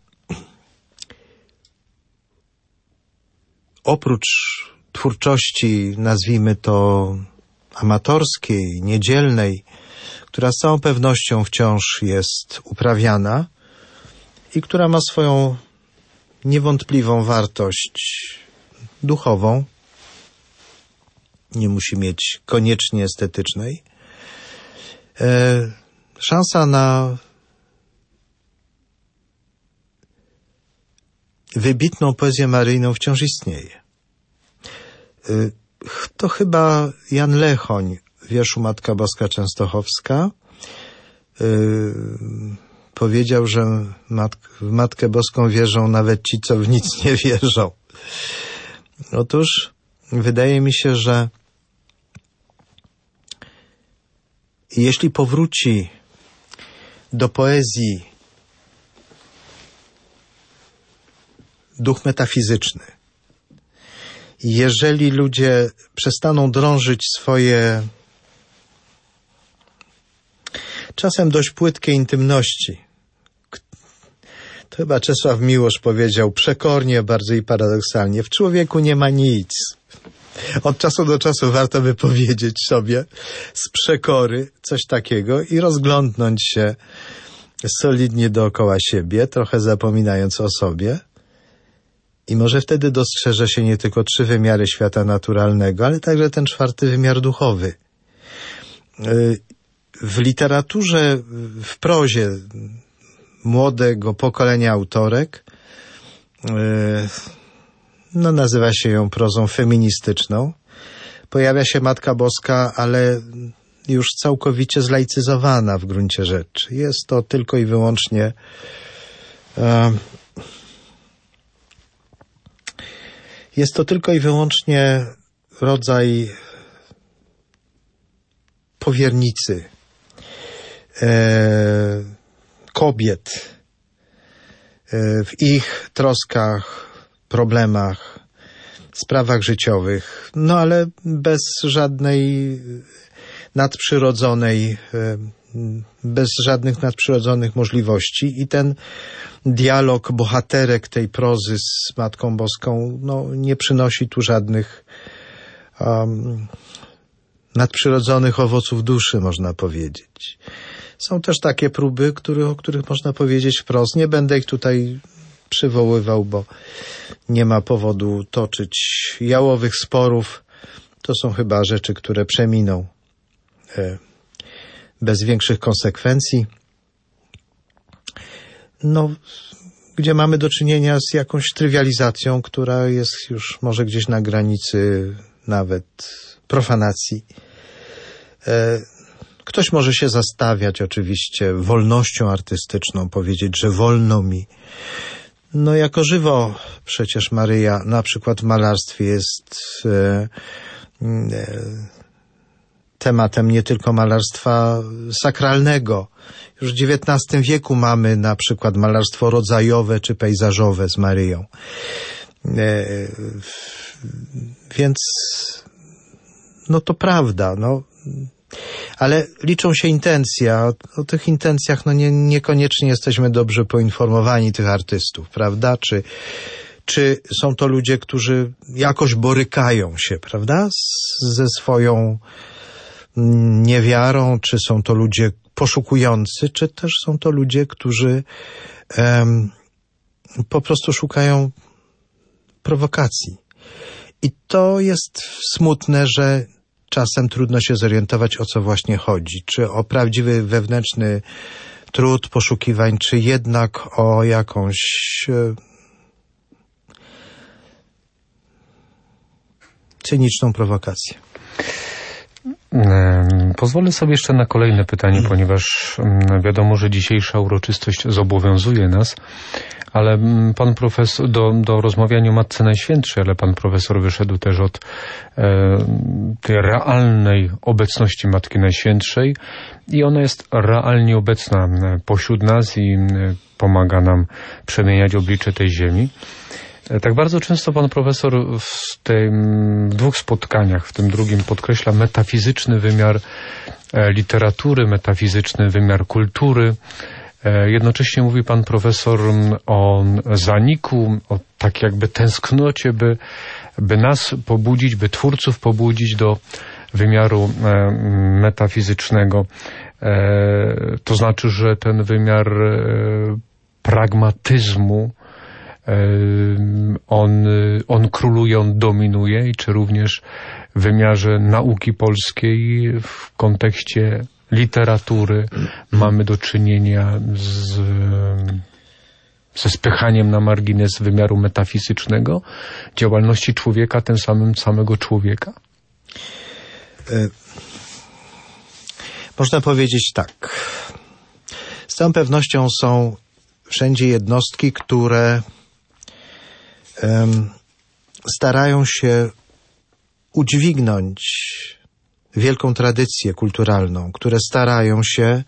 oprócz twórczości, nazwijmy to amatorskiej, niedzielnej, która z całą pewnością wciąż jest uprawiana i która ma swoją niewątpliwą wartość duchową, nie musi mieć koniecznie estetycznej, szansa na wybitną poezję maryjną wciąż istnieje. To chyba Jan Lechoń w wierszu Matka Boska Częstochowska powiedział, że w Matkę Boską wierzą nawet ci, co w nic nie wierzą. Otóż wydaje mi się, że jeśli powróci do poezji duch metafizyczny, jeżeli ludzie przestaną drążyć swoje czasem dość płytkie intymności, to chyba Czesław Miłosz powiedział przekornie, bardzo i paradoksalnie, w człowieku nie ma nic. Od czasu do czasu warto by powiedzieć sobie z przekory coś takiego i rozglądnąć się solidnie dookoła siebie, trochę zapominając o sobie. I może wtedy dostrzeże się nie tylko 3 wymiary świata naturalnego, ale także ten 4. wymiar duchowy. W literaturze, w prozie młodego pokolenia autorek, nazywa się ją prozą feministyczną, pojawia się Matka Boska, ale już całkowicie zlaicyzowana w gruncie rzeczy. Jest to tylko i wyłącznie rodzaj powiernicy kobiet w ich troskach, problemach, sprawach życiowych, no ale bez żadnej nadprzyrodzonej bez żadnych nadprzyrodzonych możliwości i ten dialog bohaterek tej prozy z Matką Boską nie przynosi tu żadnych nadprzyrodzonych owoców duszy, można powiedzieć. Są też takie próby, o których można powiedzieć wprost. Nie będę ich tutaj przywoływał, bo nie ma powodu toczyć jałowych sporów. To są chyba rzeczy, które przeminą bez większych konsekwencji. Gdzie mamy do czynienia z jakąś trywializacją, która jest już może gdzieś na granicy nawet profanacji. Ktoś może się zastawiać oczywiście wolnością artystyczną, powiedzieć, że wolno mi. Jako żywo przecież Maryja na przykład w malarstwie jest tematem nie tylko malarstwa sakralnego. Już w XIX wieku mamy na przykład malarstwo rodzajowe czy pejzażowe z Maryją. Więc to prawda, ale liczą się intencje, a o tych intencjach niekoniecznie jesteśmy dobrze poinformowani, tych artystów, prawda? Czy są to ludzie, którzy jakoś borykają się, prawda, ze swoją niewiarą, czy są to ludzie poszukujący, czy też są to ludzie, którzy po prostu szukają prowokacji. I to jest smutne, że czasem trudno się zorientować, o co właśnie chodzi. Czy o prawdziwy wewnętrzny trud poszukiwań, czy jednak o jakąś cyniczną prowokację. Pozwolę sobie jeszcze na kolejne pytanie, ponieważ wiadomo, że dzisiejsza uroczystość zobowiązuje nas, ale pan profesor, do rozmawiania o Matce Najświętszej, ale pan profesor wyszedł też od tej realnej obecności Matki Najświętszej i ona jest realnie obecna pośród nas i pomaga nam przemieniać oblicze tej ziemi. Tak bardzo często pan profesor w dwóch spotkaniach, w tym drugim podkreśla metafizyczny wymiar literatury, metafizyczny wymiar kultury. Jednocześnie mówi pan profesor o zaniku, o tak jakby tęsknocie, by nas pobudzić, by twórców pobudzić do wymiaru metafizycznego. To znaczy, że ten wymiar pragmatyzmu on króluje, on dominuje i czy również w wymiarze nauki polskiej w kontekście literatury mamy do czynienia ze spychaniem na margines wymiaru metafizycznego działalności człowieka, tym samym samego człowieka? Można powiedzieć tak. Z całą pewnością są wszędzie jednostki, które starają się udźwignąć wielką tradycję kulturalną, które starają się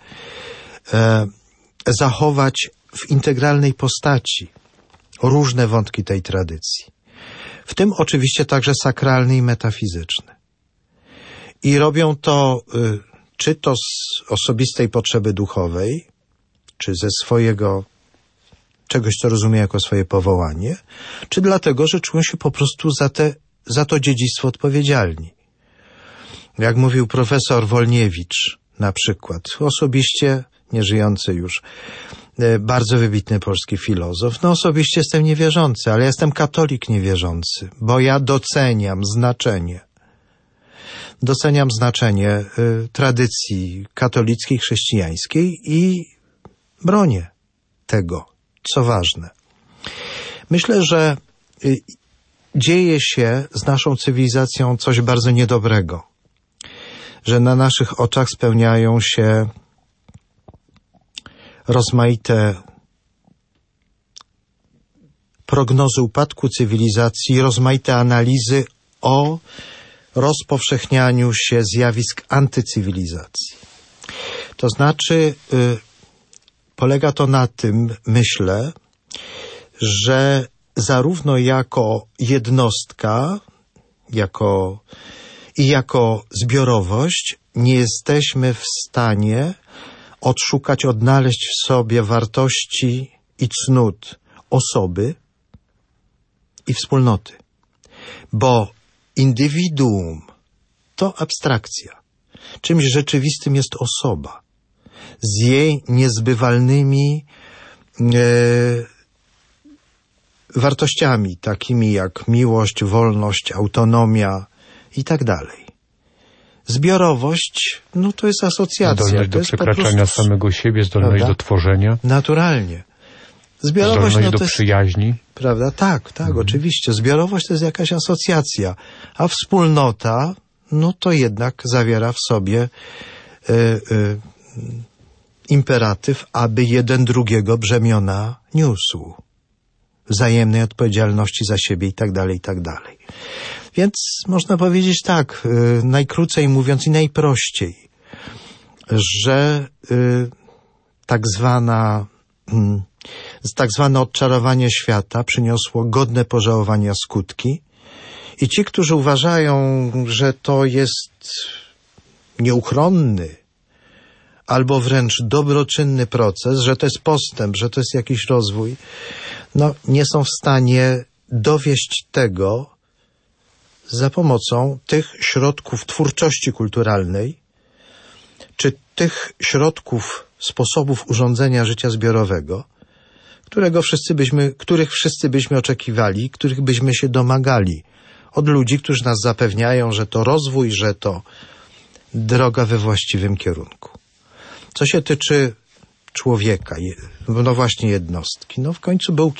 zachować w integralnej postaci różne wątki tej tradycji. W tym oczywiście także sakralny i metafizyczny. I robią to czy to z osobistej potrzeby duchowej, czy ze swojego czegoś, co rozumie jako swoje powołanie, czy dlatego, że czują się po prostu za to dziedzictwo odpowiedzialni. Jak mówił profesor Wolniewicz na przykład, osobiście nieżyjący już, bardzo wybitny polski filozof. Osobiście jestem niewierzący, ale jestem katolik niewierzący, bo ja doceniam znaczenie tradycji katolickiej, chrześcijańskiej i bronię tego, co ważne. Myślę, że dzieje się z naszą cywilizacją coś bardzo niedobrego, że na naszych oczach spełniają się rozmaite prognozy upadku cywilizacji, rozmaite analizy o rozpowszechnianiu się zjawisk antycywilizacji. To znaczy, polega to na tym, myślę, że zarówno jako jednostka, jako zbiorowość nie jesteśmy w stanie odszukać, odnaleźć w sobie wartości i cnót osoby i wspólnoty. Bo indywiduum to abstrakcja. Czymś rzeczywistym jest osoba z jej niezbywalnymi wartościami, takimi jak miłość, wolność, autonomia i tak dalej. Zbiorowość, no to jest asocjacja. Zdolność do przekraczania samego siebie, zdolność, prawda, do tworzenia. Naturalnie. Zbiorowość, zdolność do przyjaźni. Prawda? Tak, oczywiście. Zbiorowość to jest jakaś asocjacja, a wspólnota, no to jednak zawiera w sobie imperatyw, aby jeden drugiego brzemiona niósł. Wzajemnej odpowiedzialności za siebie i tak dalej, i tak dalej. Więc można powiedzieć tak, najkrócej mówiąc i najprościej, że tak zwane odczarowanie świata przyniosło godne pożałowania skutki i ci, którzy uważają, że to jest nieuchronny albo wręcz dobroczynny proces, że to jest postęp, że to jest jakiś rozwój, no nie są w stanie dowieść tego za pomocą tych środków twórczości kulturalnej, czy tych środków, sposobów urządzenia życia zbiorowego, których wszyscy byśmy oczekiwali, których byśmy się domagali od ludzi, którzy nas zapewniają, że to rozwój, że to droga we właściwym kierunku. Co się tyczy człowieka, no właśnie jednostki, no w końcu był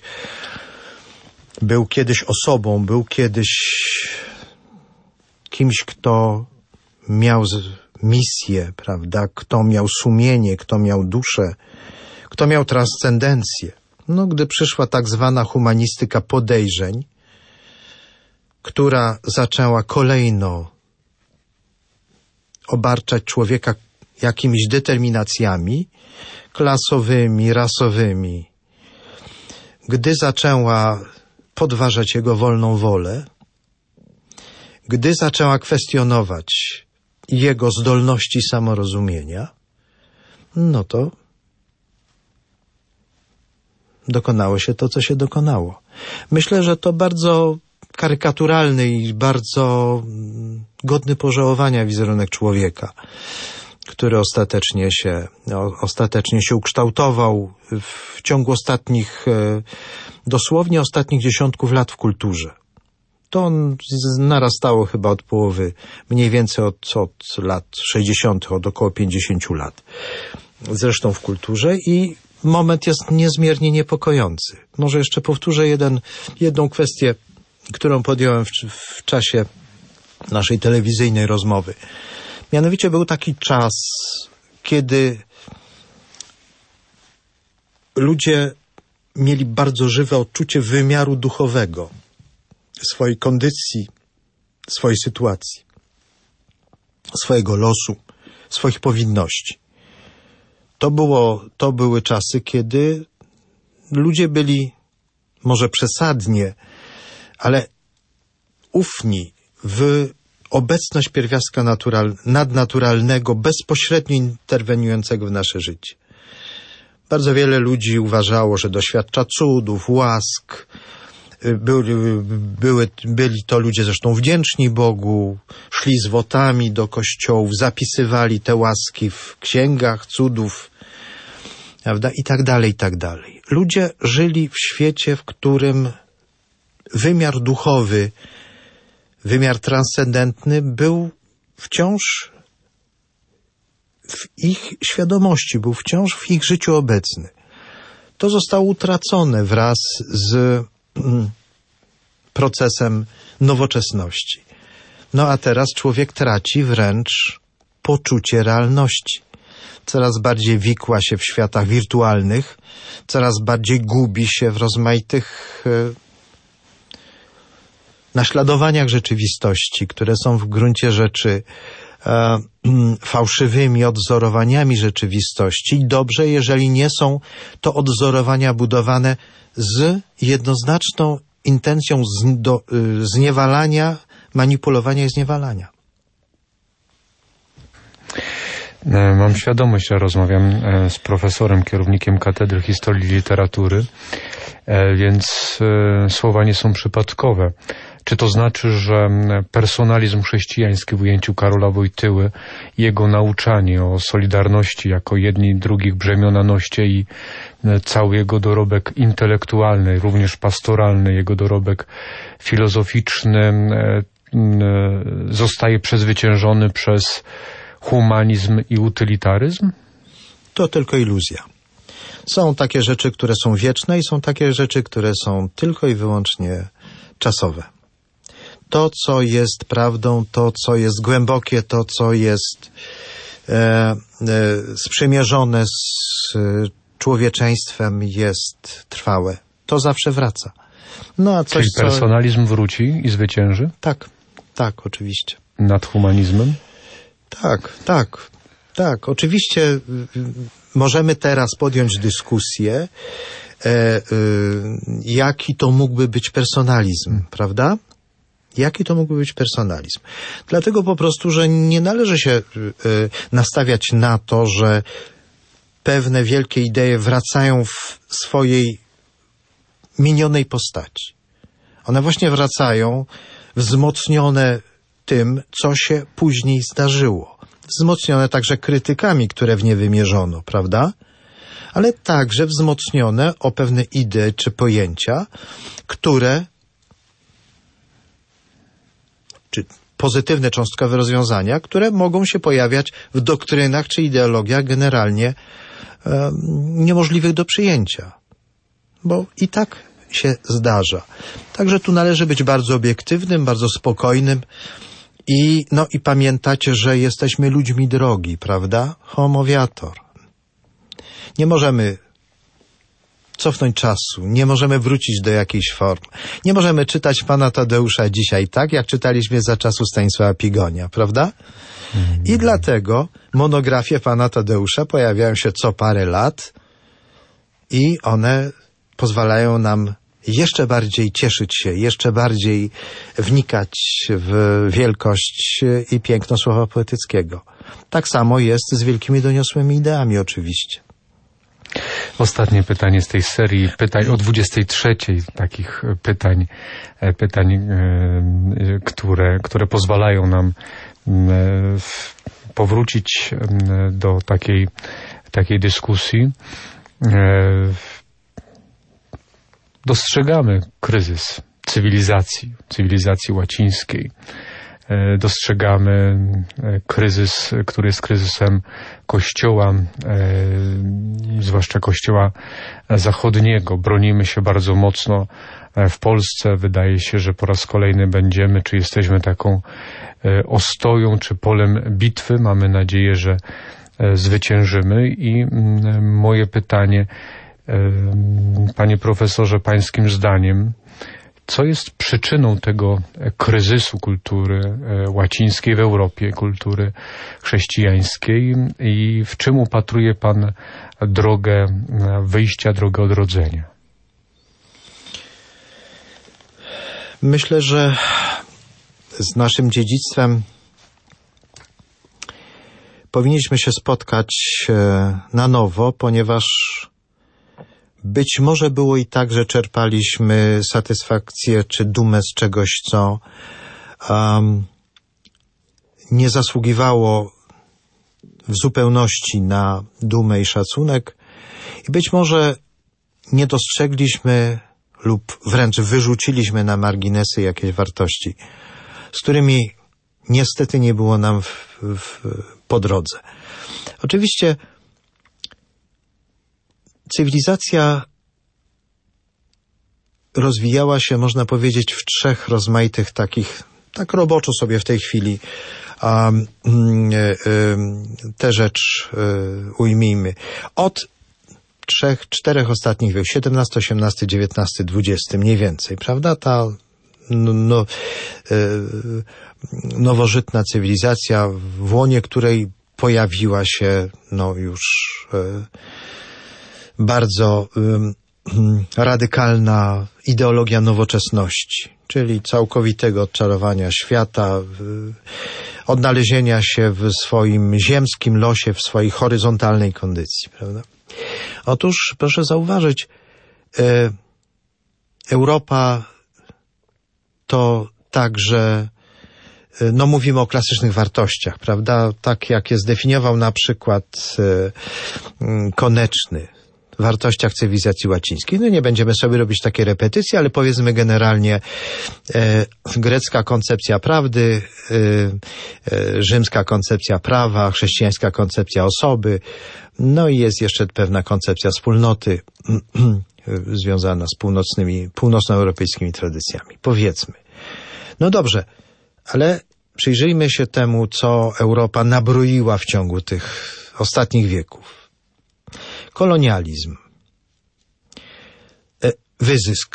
kiedyś osobą, był kiedyś kimś, kto miał misję, prawda, kto miał sumienie, kto miał duszę, kto miał transcendencję. No, gdy przyszła tak zwana humanistyka podejrzeń, która zaczęła kolejno obarczać człowieka jakimiś determinacjami klasowymi, rasowymi, gdy zaczęła podważać jego wolną wolę, gdy zaczęła kwestionować jego zdolności samorozumienia, no to dokonało się to, co się dokonało. Myślę, że to bardzo karykaturalny i bardzo godny pożałowania wizerunek człowieka, który ostatecznie się ukształtował w ciągu dosłownie ostatnich dziesiątków lat w kulturze. To narastało chyba od połowy, mniej więcej od lat 60., od około 50 lat. Zresztą w kulturze i moment jest niezmiernie niepokojący. Może jeszcze powtórzę jedną kwestię, którą podjąłem w czasie naszej telewizyjnej rozmowy. Mianowicie był taki czas, kiedy ludzie mieli bardzo żywe odczucie wymiaru duchowego swojej kondycji, swojej sytuacji, swojego losu, swoich powinności. To były czasy, kiedy ludzie byli może przesadnie, ale ufni w obecność pierwiastka nadnaturalnego, bezpośrednio interweniującego w nasze życie. Bardzo wiele ludzi uważało, że doświadcza cudów, łask. Byli to ludzie zresztą wdzięczni Bogu, szli z wotami do kościołów, zapisywali te łaski w księgach cudów, prawda? I tak dalej, i tak dalej. Ludzie żyli w świecie, w którym wymiar duchowy, wymiar transcendentny był wciąż w ich świadomości, był wciąż w ich życiu obecny. To zostało utracone wraz z procesem nowoczesności. No a teraz człowiek traci wręcz poczucie realności. Coraz bardziej wikła się w światach wirtualnych, coraz bardziej gubi się w rozmaitych naśladowaniach rzeczywistości, które są w gruncie rzeczy fałszywymi odwzorowaniami rzeczywistości. I dobrze, jeżeli nie są to odwzorowania budowane z jednoznaczną intencją zniewalania, manipulowania i zniewalania. Mam świadomość, że rozmawiam z profesorem, kierownikiem Katedry Historii i Literatury, więc słowa nie są przypadkowe. Czy to znaczy, że personalizm chrześcijański w ujęciu Karola Wojtyły, jego nauczanie o solidarności jako jedni drugich brzemiona noście i cały jego dorobek intelektualny, również pastoralny, jego dorobek filozoficzny zostaje przezwyciężony przez humanizm i utylitaryzm? To tylko iluzja. Są takie rzeczy, które są wieczne i są takie rzeczy, które są tylko i wyłącznie czasowe. To, co jest prawdą, to, co jest głębokie, to, co jest sprzymierzone z człowieczeństwem, jest trwałe. To zawsze wraca. No, a coś, czyli personalizm wróci i zwycięży? Tak, oczywiście. Nad humanizmem? Tak. Oczywiście możemy teraz podjąć dyskusję, jaki to mógłby być personalizm, prawda? Jaki to mógłby być personalizm? Dlatego po prostu, że nie należy się nastawiać na to, że pewne wielkie idee wracają w swojej minionej postaci. One właśnie wracają wzmocnione tym, co się później zdarzyło. Wzmocnione także krytykami, które w nie wymierzono, prawda? Ale także wzmocnione o pewne idee czy pojęcia, które, czy pozytywne cząstkowe rozwiązania, które mogą się pojawiać w doktrynach czy ideologiach generalnie niemożliwych do przyjęcia. Bo i tak się zdarza. Także tu należy być bardzo obiektywnym, bardzo spokojnym i pamiętać, że jesteśmy ludźmi drogi, prawda? Homo viator. Nie możemy cofnąć czasu, nie możemy wrócić do jakiejś formy. Nie możemy czytać pana Tadeusza dzisiaj tak, jak czytaliśmy za czasu Stanisława Pigonia, prawda? I dlatego monografie pana Tadeusza pojawiają się co parę lat i one pozwalają nam jeszcze bardziej cieszyć się, jeszcze bardziej wnikać w wielkość i piękno słowa poetyckiego. Tak samo jest z wielkimi doniosłymi ideami oczywiście. Ostatnie pytanie z tej serii pytań o 23, takich pytań, które pozwalają nam powrócić do takiej dyskusji. Dostrzegamy kryzys cywilizacji łacińskiej. Dostrzegamy kryzys, który jest kryzysem Kościoła, zwłaszcza Kościoła zachodniego. Bronimy się bardzo mocno w Polsce. Wydaje się, że po raz kolejny będziemy, czy jesteśmy taką ostoją, czy polem bitwy. Mamy nadzieję, że zwyciężymy. I moje pytanie, panie profesorze, pańskim zdaniem, co jest przyczyną tego kryzysu kultury łacińskiej w Europie, kultury chrześcijańskiej i w czym upatruje pan drogę wyjścia, drogę odrodzenia? Myślę, że z naszym dziedzictwem powinniśmy się spotkać na nowo, ponieważ być może było i tak, że czerpaliśmy satysfakcję czy dumę z czegoś, co nie zasługiwało w zupełności na dumę i szacunek i być może nie dostrzegliśmy lub wręcz wyrzuciliśmy na marginesy jakieś wartości, z którymi niestety nie było nam po drodze. Oczywiście cywilizacja rozwijała się, można powiedzieć, w trzech rozmaitych takich, tak roboczo sobie w tej chwili tę rzecz ujmijmy. Od 3-4 ostatnich wieków, XVII, XVIII, XIX, XX, mniej więcej, prawda? Ta nowożytna cywilizacja, w łonie której pojawiła się już bardzo radykalna ideologia nowoczesności, czyli całkowitego odczarowania świata, odnalezienia się w swoim ziemskim losie, w swojej horyzontalnej kondycji, prawda? Otóż proszę zauważyć, Europa to także, no mówimy o klasycznych wartościach, prawda? Tak jak je zdefiniował na przykład Koneczny, w wartościach cywilizacji łacińskiej. No nie będziemy sobie robić takie repetycje, ale powiedzmy generalnie grecka koncepcja prawdy, rzymska koncepcja prawa, chrześcijańska koncepcja osoby, no i jest jeszcze pewna koncepcja wspólnoty związana z północnoeuropejskimi tradycjami. Powiedzmy. No dobrze, ale przyjrzyjmy się temu, co Europa nabroiła w ciągu tych ostatnich wieków. Kolonializm, wyzysk,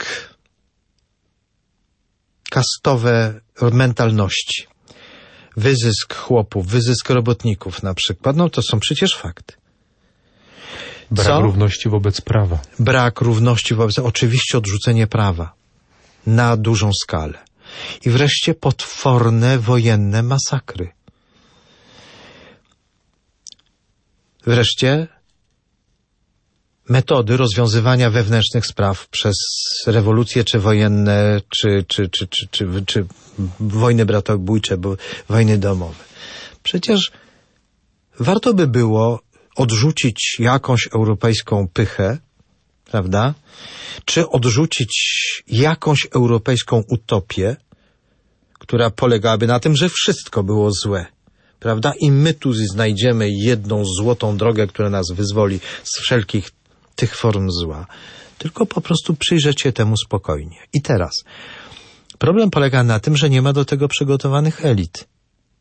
kastowe mentalności, wyzysk chłopów, wyzysk robotników na przykład, no to są przecież fakty. Brak równości wobec prawa. Brak równości wobec, oczywiście odrzucenie prawa na dużą skalę. I wreszcie potworne wojenne masakry. Wreszcie metody rozwiązywania wewnętrznych spraw przez rewolucje, czy wojenne, czy wojny bratobójcze, wojny domowe. Przecież warto by było odrzucić jakąś europejską pychę, prawda? Czy odrzucić jakąś europejską utopię, która polegałaby na tym, że wszystko było złe, prawda? I my tu znajdziemy jedną złotą drogę, która nas wyzwoli z wszelkich tych form zła. Tylko po prostu przyjrzeć się temu spokojnie. I teraz, problem polega na tym, że nie ma do tego przygotowanych elit.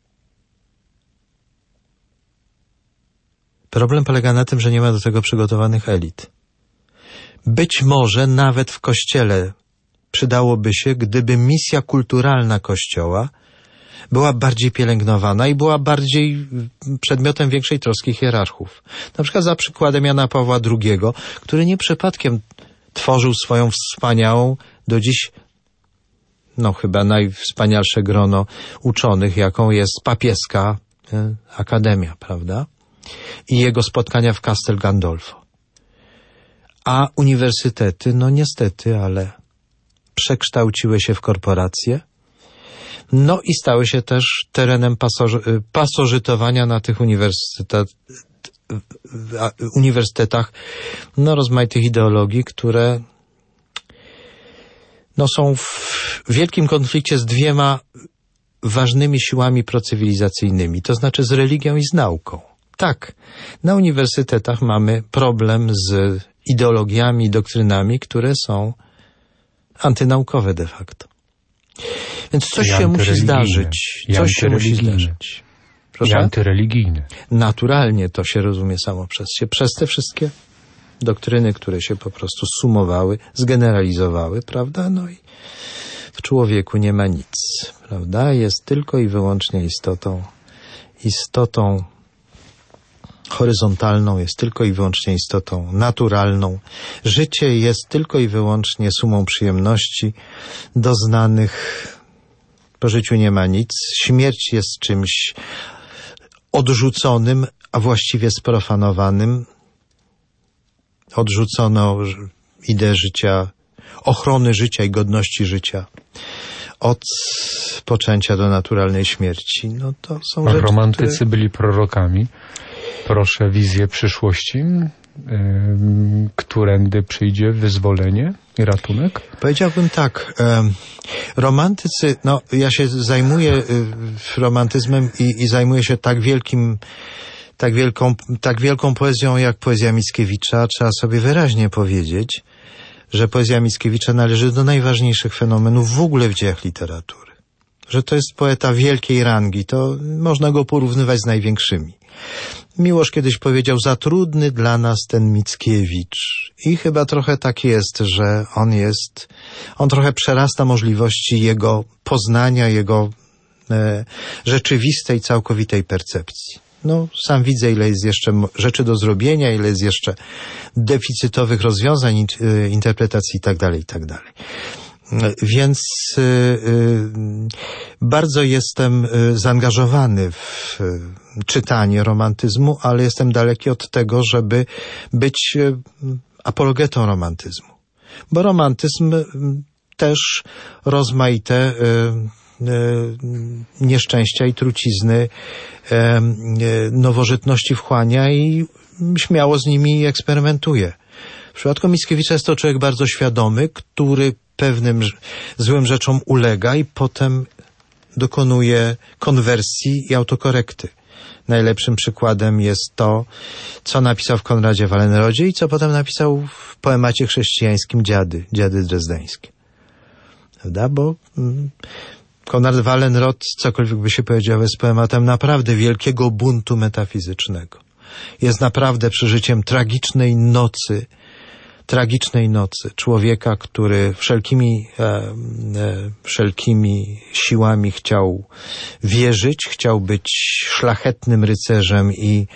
Problem polega na tym, że nie ma do tego przygotowanych elit. Być może nawet w Kościele przydałoby się, gdyby misja kulturalna Kościoła była bardziej pielęgnowana i była bardziej przedmiotem większej troski hierarchów. Na przykład za przykładem Jana Pawła II, który nie przypadkiem tworzył swoją wspaniałą, do dziś no chyba najwspanialsze grono uczonych, jaką jest papieska akademia, prawda? I jego spotkania w Castel Gandolfo. A uniwersytety, no niestety, ale przekształciły się w korporacje, no i stały się też terenem pasożytowania na tych uniwersytetach no rozmaitych ideologii, które no są w wielkim konflikcie z dwiema ważnymi siłami procywilizacyjnymi, to znaczy z religią i z nauką. Tak, na uniwersytetach mamy problem z ideologiami i doktrynami, które są antynaukowe de facto. Więc coś się musi zdarzyć. Coś się musi zdarzyć. Proszę? I antyreligijne. Naturalnie to się rozumie samo przez się. Przez te wszystkie doktryny, które się po prostu sumowały, zgeneralizowały, prawda? No i w człowieku nie ma nic, prawda? Jest tylko i wyłącznie istotą horyzontalną, jest tylko i wyłącznie istotą naturalną. Życie jest tylko i wyłącznie sumą przyjemności doznanych. Po życiu nie ma nic. Śmierć jest czymś odrzuconym, a właściwie sprofanowanym. Odrzucono ideę życia, ochrony życia i godności życia od poczęcia do naturalnej śmierci. No to są rzeczy, romantycy byli prorokami. Proszę wizję przyszłości, którędy przyjdzie wyzwolenie i ratunek? Powiedziałbym tak, romantycy, no ja się zajmuję romantyzmem i zajmuję się tak wielką poezją jak poezja Mickiewicza. Trzeba sobie wyraźnie powiedzieć, że poezja Mickiewicza należy do najważniejszych fenomenów w ogóle w dziejach literatury. Że to jest poeta wielkiej rangi, to można go porównywać z największymi. Miłosz kiedyś powiedział, za trudny dla nas ten Mickiewicz. I chyba trochę tak jest, że on trochę przerasta możliwości jego poznania, jego rzeczywistej, całkowitej percepcji. No, sam widzę, ile jest jeszcze rzeczy do zrobienia, ile jest jeszcze deficytowych rozwiązań, interpretacji itd., itd. Więc bardzo jestem zaangażowany w czytanie romantyzmu, ale jestem daleki od tego, żeby być apologetą romantyzmu. Bo romantyzm też rozmaite nieszczęścia i trucizny nowożytności wchłania i śmiało z nimi eksperymentuje. W przypadku Mickiewicza jest to człowiek bardzo świadomy, który pewnym złym rzeczom ulega i potem dokonuje konwersji i autokorekty. Najlepszym przykładem jest to, co napisał w Konradzie Wallenrodzie i co potem napisał w poemacie chrześcijańskim Dziady drezdeńskie. Prawda? Bo Konrad Wallenrod, cokolwiek by się powiedział, jest poematem naprawdę wielkiego buntu metafizycznego. Jest naprawdę przeżyciem tragicznej nocy człowieka, który wszelkimi siłami chciał wierzyć, chciał być szlachetnym rycerzem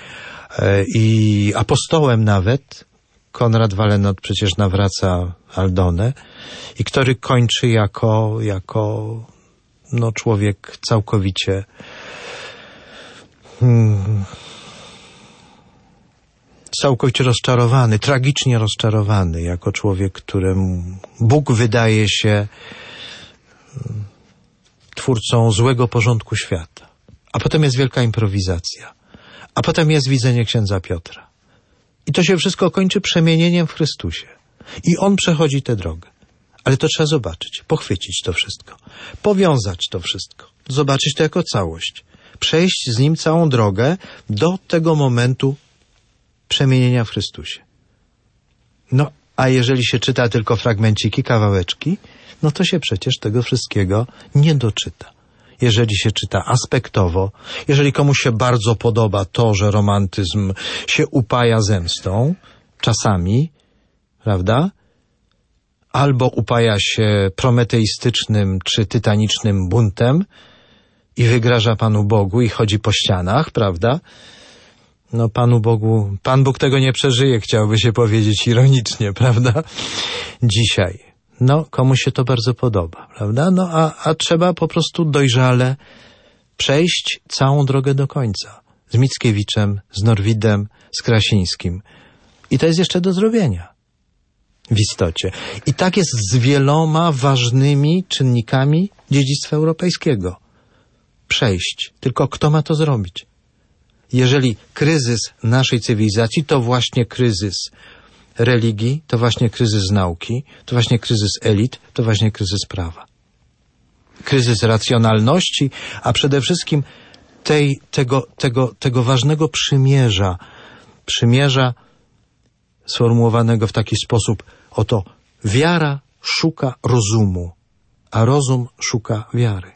i apostołem nawet. Konrad Wallenrod przecież nawraca Aldonę i który kończy jako człowiek całkowicie rozczarowany, tragicznie rozczarowany, jako człowiek, któremu Bóg wydaje się twórcą złego porządku świata. A potem jest wielka improwizacja. A potem jest widzenie księdza Piotra. I to się wszystko kończy przemienieniem w Chrystusie. I on przechodzi tę drogę. Ale to trzeba zobaczyć, pochwycić to wszystko, powiązać to wszystko, zobaczyć to jako całość. Przejść z nim całą drogę do tego momentu przemienienia w Chrystusie. No, a jeżeli się czyta tylko fragmenciki, kawałeczki, no to się przecież tego wszystkiego nie doczyta. Jeżeli się czyta aspektowo, jeżeli komuś się bardzo podoba to, że romantyzm się upaja zemstą, czasami, prawda? Albo upaja się prometeistycznym czy tytanicznym buntem i wygraża Panu Bogu i chodzi po ścianach, prawda? No Pan Bóg tego nie przeżyje, chciałby się powiedzieć ironicznie, prawda? Dzisiaj. No, komuś się to bardzo podoba, prawda? No, a trzeba po prostu dojrzale przejść całą drogę do końca. Z Mickiewiczem, z Norwidem, z Krasińskim. I to jest jeszcze do zrobienia. W istocie. I tak jest z wieloma ważnymi czynnikami dziedzictwa europejskiego. Przejść. Tylko kto ma to zrobić? Jeżeli kryzys naszej cywilizacji to właśnie kryzys religii, to właśnie kryzys nauki, to właśnie kryzys elit, to właśnie kryzys prawa. Kryzys racjonalności, a przede wszystkim tego ważnego przymierza sformułowanego w taki sposób: oto wiara szuka rozumu, a rozum szuka wiary.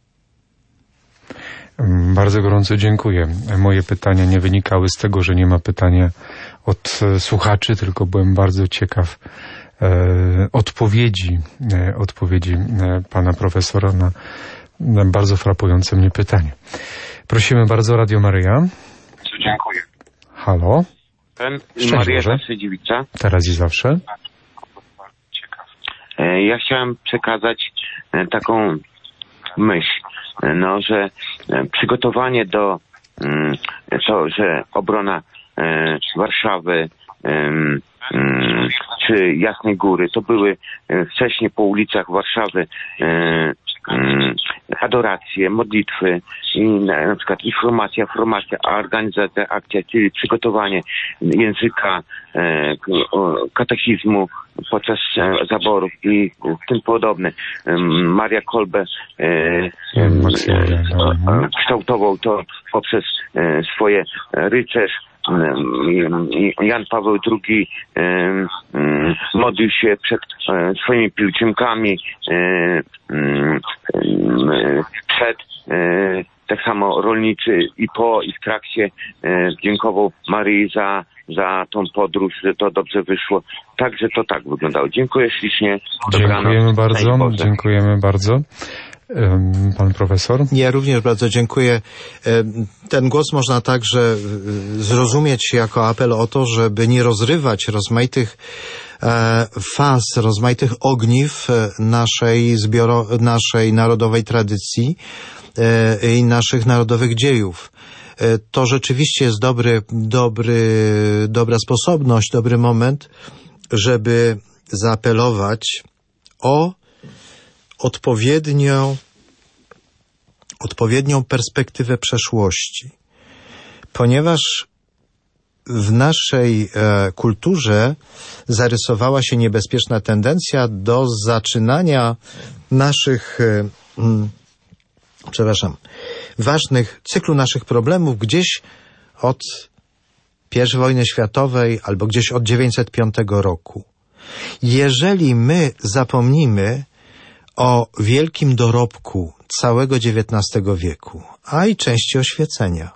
Bardzo gorąco dziękuję. Moje pytania nie wynikały z tego, że nie ma pytania od słuchaczy, tylko byłem bardzo ciekaw odpowiedzi pana profesora na bardzo frapujące mnie pytanie. Prosimy bardzo, Radio Maryja. Dziękuję. Halo? Mariusza Szydziewicza. Teraz i zawsze. Ja chciałem przekazać taką myśl, że przygotowanie do to, że obrona Warszawy czy Jasnej Góry to były wcześniej po ulicach Warszawy adoracje, modlitwy i na przykład informacja, formacja, organizacja, akcja, czyli przygotowanie języka, katechizmu podczas zaborów i tym podobne. Maria Kolbe kształtował to poprzez swoje rycerz. Jan Paweł II modlił się przed swoimi pielgrzymkami, tak samo rolniczy i po, i w trakcie dziękował Maryi za tą podróż, że to dobrze wyszło. Także to tak wyglądało. Dziękuję ślicznie. Dziękujemy bardzo. Pan profesor? Ja również bardzo dziękuję. Ten głos można także zrozumieć jako apel o to, żeby nie rozrywać rozmaitych faz, rozmaitych ogniw naszej narodowej tradycji i naszych narodowych dziejów. To rzeczywiście jest dobra sposobność, dobry moment, żeby zaapelować o odpowiednią perspektywę przeszłości. Ponieważ w naszej kulturze zarysowała się niebezpieczna tendencja do zaczynania naszych, cyklu naszych problemów gdzieś od I wojny światowej albo gdzieś od 1905 roku. Jeżeli my zapomnimy o wielkim dorobku całego XIX wieku, a i części oświecenia,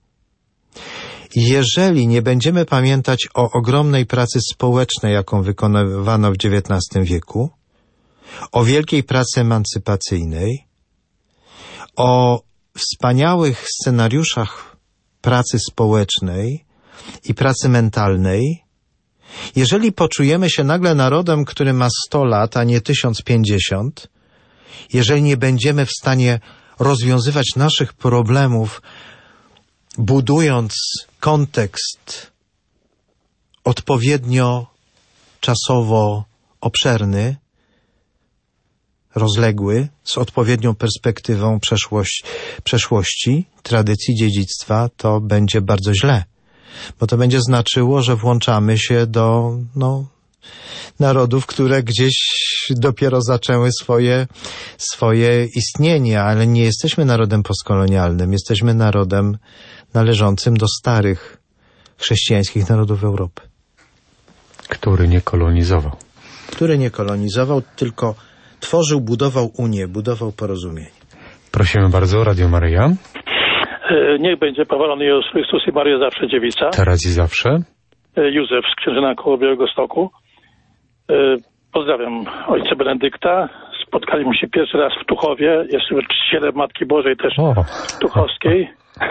jeżeli nie będziemy pamiętać o ogromnej pracy społecznej, jaką wykonywano w XIX wieku, o wielkiej pracy emancypacyjnej, o wspaniałych scenariuszach pracy społecznej i pracy mentalnej, jeżeli poczujemy się nagle narodem, który ma 100 lat, a nie 1050, jeżeli nie będziemy w stanie rozwiązywać naszych problemów, budując kontekst odpowiednio czasowo obszerny, rozległy, z odpowiednią perspektywą przeszłości, tradycji, dziedzictwa, to będzie bardzo źle. Bo to będzie znaczyło, że włączamy się do narodów, które gdzieś dopiero zaczęły swoje istnienie, ale nie jesteśmy narodem postkolonialnym, jesteśmy narodem należącym do starych chrześcijańskich narodów Europy. Który nie kolonizował. Który nie kolonizował, tylko tworzył, budował Unię, budował porozumienie. Prosimy bardzo, Radio Maryja. Niech będzie pochwalony Jezus Chrystus i Maryja zawsze dziewica. Teraz i zawsze. Józef z Księżyna koło Białegostoku. Pozdrawiam ojca Benedykta. Spotkaliśmy się pierwszy raz w Tuchowie. Jestem czcicielem Matki Bożej też tuchowskiej.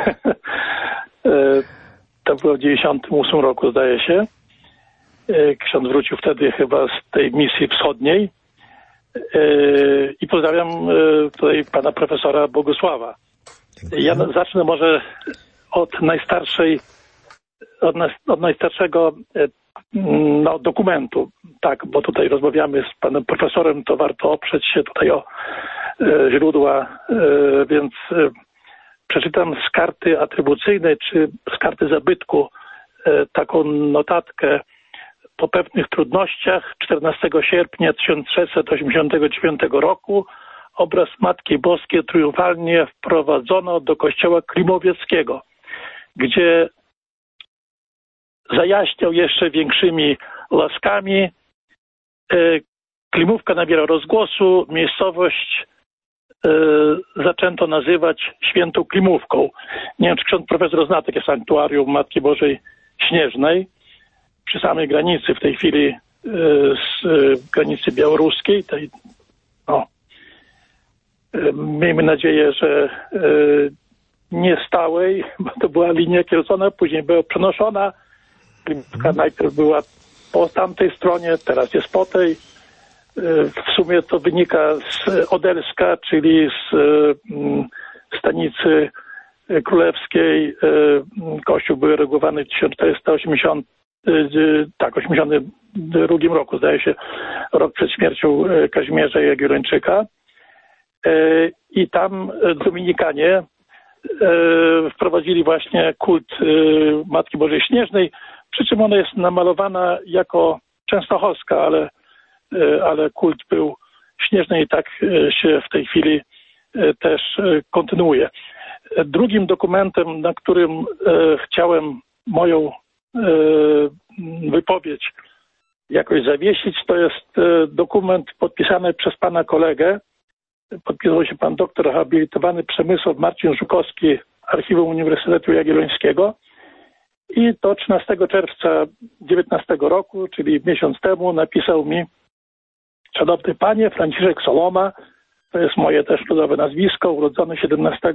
To było w 98 roku, zdaje się. Ksiądz wrócił wtedy chyba z tej misji wschodniej. I pozdrawiam tutaj pana profesora Bogusława. Ja zacznę może od najstarszego dokumentu. Tak, bo tutaj rozmawiamy z panem profesorem, to warto oprzeć się tutaj o źródła, więc przeczytam z karty atrybucyjnej czy z karty zabytku taką notatkę. Po pewnych trudnościach 14 sierpnia 1689 roku obraz Matki Boskiej triumfalnie wprowadzono do kościoła klimowieckiego, gdzie zajaśniał jeszcze większymi laskami. Klimówka nabiera rozgłosu, miejscowość zaczęto nazywać Świętą Klimówką. Nie wiem, czy ksiądz profesor zna takie sanktuarium Matki Bożej Śnieżnej przy samej granicy w tej chwili z granicy białoruskiej. Miejmy nadzieję, że nie stałej, bo to była linia kierowcona, później była przenoszona. Klimówka najpierw była po tamtej stronie, teraz jest po tej. W sumie to wynika z Odelska, czyli z stanicy królewskiej. Kościół był regulowany w 1482 roku, zdaje się, rok przed śmiercią Kazimierza Jagiellończyka. I tam dominikanie wprowadzili właśnie kult Matki Bożej Śnieżnej, przy czym ona jest namalowana jako częstochowska, ale kult był śnieżny i tak się w tej chwili też kontynuuje. Drugim dokumentem, na którym chciałem moją wypowiedź jakoś zawiesić, to jest dokument podpisany przez pana kolegę. Podpisał się pan doktor habilitowany Przemysław Marcin Żukowski, Archiwum Uniwersytetu Jagiellońskiego. I to 13 czerwca 2019 roku, czyli miesiąc temu, napisał mi: szanowny panie, Franciszek Soloma, to jest moje też ludowe nazwisko, urodzony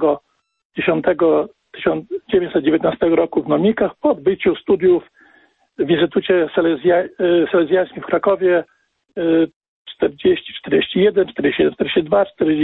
17.10.1919 roku w Nomikach, po odbyciu studiów w Instytucie Salezjańskim w Krakowie 40, 41, 47, 42,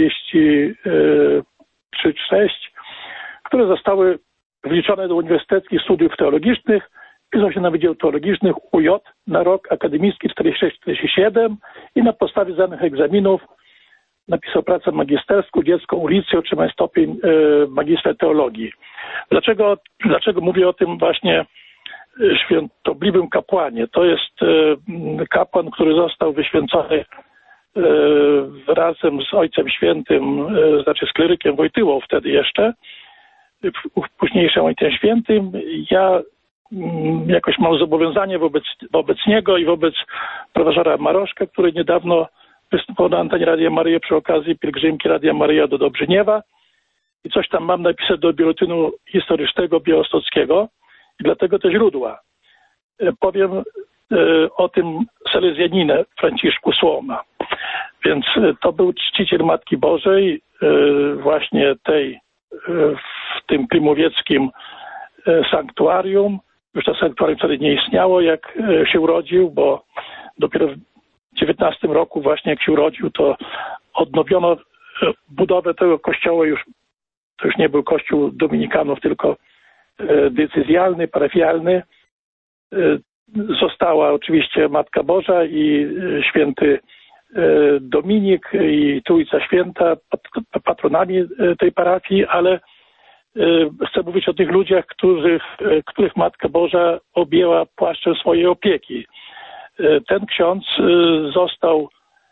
43, 6, które zostały wliczone do uniwersyteckich studiów teologicznych. Pisał się na Wydział Teologiczny UJ na rok akademicki 46-47 i na podstawie zdanych egzaminów napisał pracę magisterską, dziecko ulicę, otrzymał stopień magistra teologii. Dlaczego mówię o tym właśnie świętobliwym kapłanie? To jest kapłan, który został wyświęcony razem z Ojcem Świętym, znaczy z klerykiem Wojtyłą wtedy jeszcze, późniejszym Ojcem Świętym. Ja jakoś mam zobowiązanie wobec niego i wobec profesora Maroszka, który niedawno występował na antenie Radia Maryja przy okazji pielgrzymki Radia Maryja do Dobrzyniewa i coś tam mam napisać do biuletynu historycznego białostockiego i dlatego te źródła. Powiem o tym salezjaninie Franciszku Słoma. Więc to był czciciel Matki Bożej, właśnie tej w tym klimowieckim sanktuarium. Już to sanktuarium wtedy nie istniało, jak się urodził, bo dopiero w 19 roku właśnie jak się urodził, to odnowiono budowę tego kościoła. To już nie był kościół dominikanów, tylko decyzjalny, parafialny. Została oczywiście Matka Boża i święty Dominik i Trójca Święta patronami tej parafii, ale chcę mówić o tych ludziach, których Matka Boża objęła płaszczem swojej opieki. Ten ksiądz został,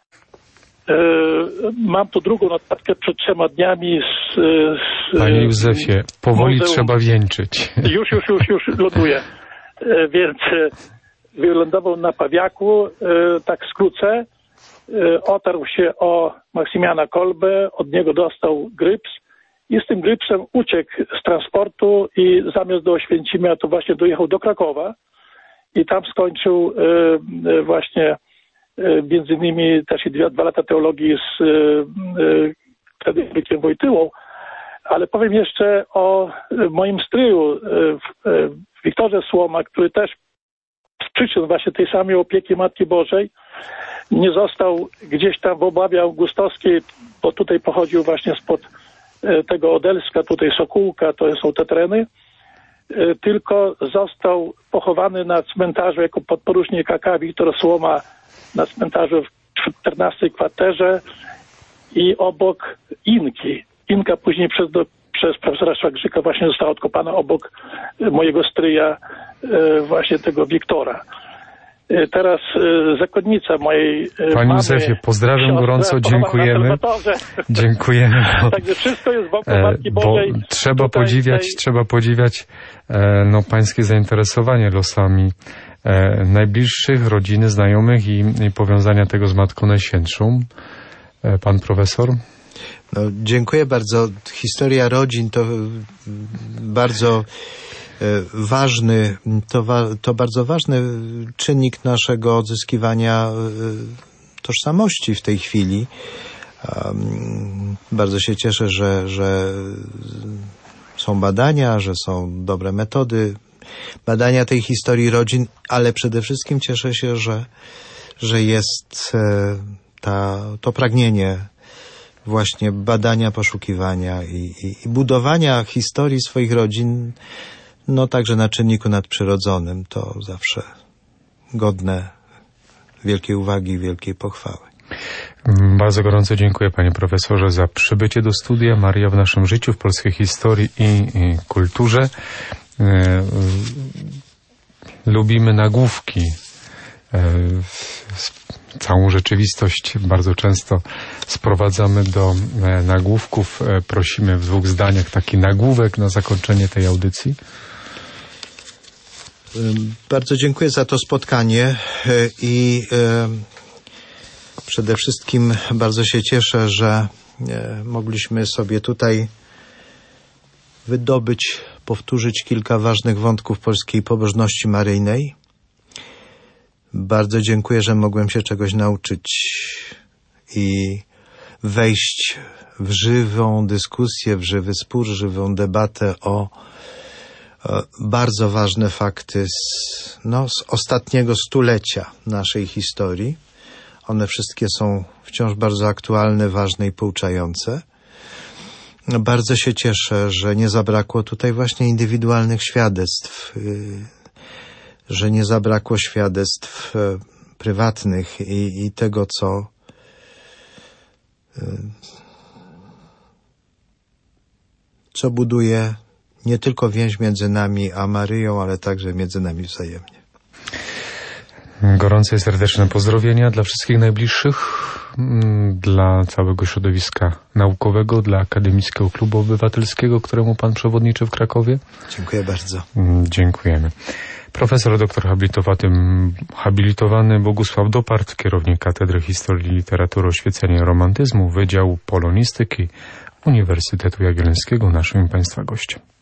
mam tu drugą notatkę przed 3 dniami Panie Józefie, powoli muzeum. Trzeba wieńczyć. Już ląduję. Więc wylądował na Pawiaku, tak skrócę, otarł się o Maksymiana Kolbę, od niego dostał gryps i z tym grypsem uciekł z transportu i zamiast do Oświęcimia to właśnie dojechał do Krakowa i tam skończył właśnie między innymi też i 2 lata teologii z klerykiem Wojtyłą, ale powiem jeszcze o moim stryju Wiktorze Słoma, który też z przyczyn właśnie tej samej opieki Matki Bożej nie został gdzieś tam w Obawie Augustowskiej, bo tutaj pochodził właśnie spod tego Odelska, tutaj Sokółka, to są te tereny, tylko został pochowany na cmentarzu jako podporucznik AK Wiktor Słoma na cmentarzu w 14 kwaterze i obok Inki. Inka później przez profesora Szwagrzyka właśnie została odkopana obok mojego stryja, właśnie tego Wiktora. Teraz zakonnica mojej Panie mamy, Józefie, pozdrawiam gorąco, dziękujemy. Dziękujemy. Także wszystko jest wokół Matki Bożej. Trzeba podziwiać pańskie zainteresowanie losami najbliższych, rodziny, znajomych i powiązania tego z Matką Najświętszą. Pan profesor? No, dziękuję bardzo. Historia rodzin to bardzo ważny, to bardzo ważny czynnik naszego odzyskiwania tożsamości w tej chwili. Bardzo się cieszę, że są badania, że są dobre metody badania tej historii rodzin, ale przede wszystkim cieszę się, że jest to pragnienie właśnie badania, poszukiwania i budowania historii swoich rodzin, no także na czynniku nadprzyrodzonym. To zawsze godne wielkiej uwagi i wielkiej pochwały. Bardzo gorąco dziękuję panie profesorze za przybycie do studia Maria w naszym życiu, w polskiej historii i kulturze. Lubimy nagłówki. Całą rzeczywistość bardzo często sprowadzamy do nagłówków. Prosimy w 2 zdaniach taki nagłówek na zakończenie tej audycji. Bardzo dziękuję za to spotkanie i przede wszystkim bardzo się cieszę, że mogliśmy sobie tutaj wydobyć, powtórzyć kilka ważnych wątków polskiej pobożności maryjnej. Bardzo dziękuję, że mogłem się czegoś nauczyć i wejść w żywą dyskusję, w żywy spór, żywą debatę bardzo ważne fakty z ostatniego stulecia naszej historii. One wszystkie są wciąż bardzo aktualne, ważne i pouczające. Bardzo się cieszę, że nie zabrakło tutaj właśnie indywidualnych świadectw, że nie zabrakło świadectw prywatnych i tego, co buduje nie tylko więź między nami a Maryją, ale także między nami wzajemnie. Gorące i serdeczne pozdrowienia dla wszystkich najbliższych, dla całego środowiska naukowego, dla Akademickiego Klubu Obywatelskiego, któremu pan przewodniczy w Krakowie. Dziękuję bardzo. Dziękujemy. Profesor doktor habilitowany Bogusław Dopart, kierownik Katedry Historii, Literatury, Oświecenia i Romantyzmu, Wydziału Polonistyki Uniwersytetu Jagiellońskiego, naszym Państwa gościem.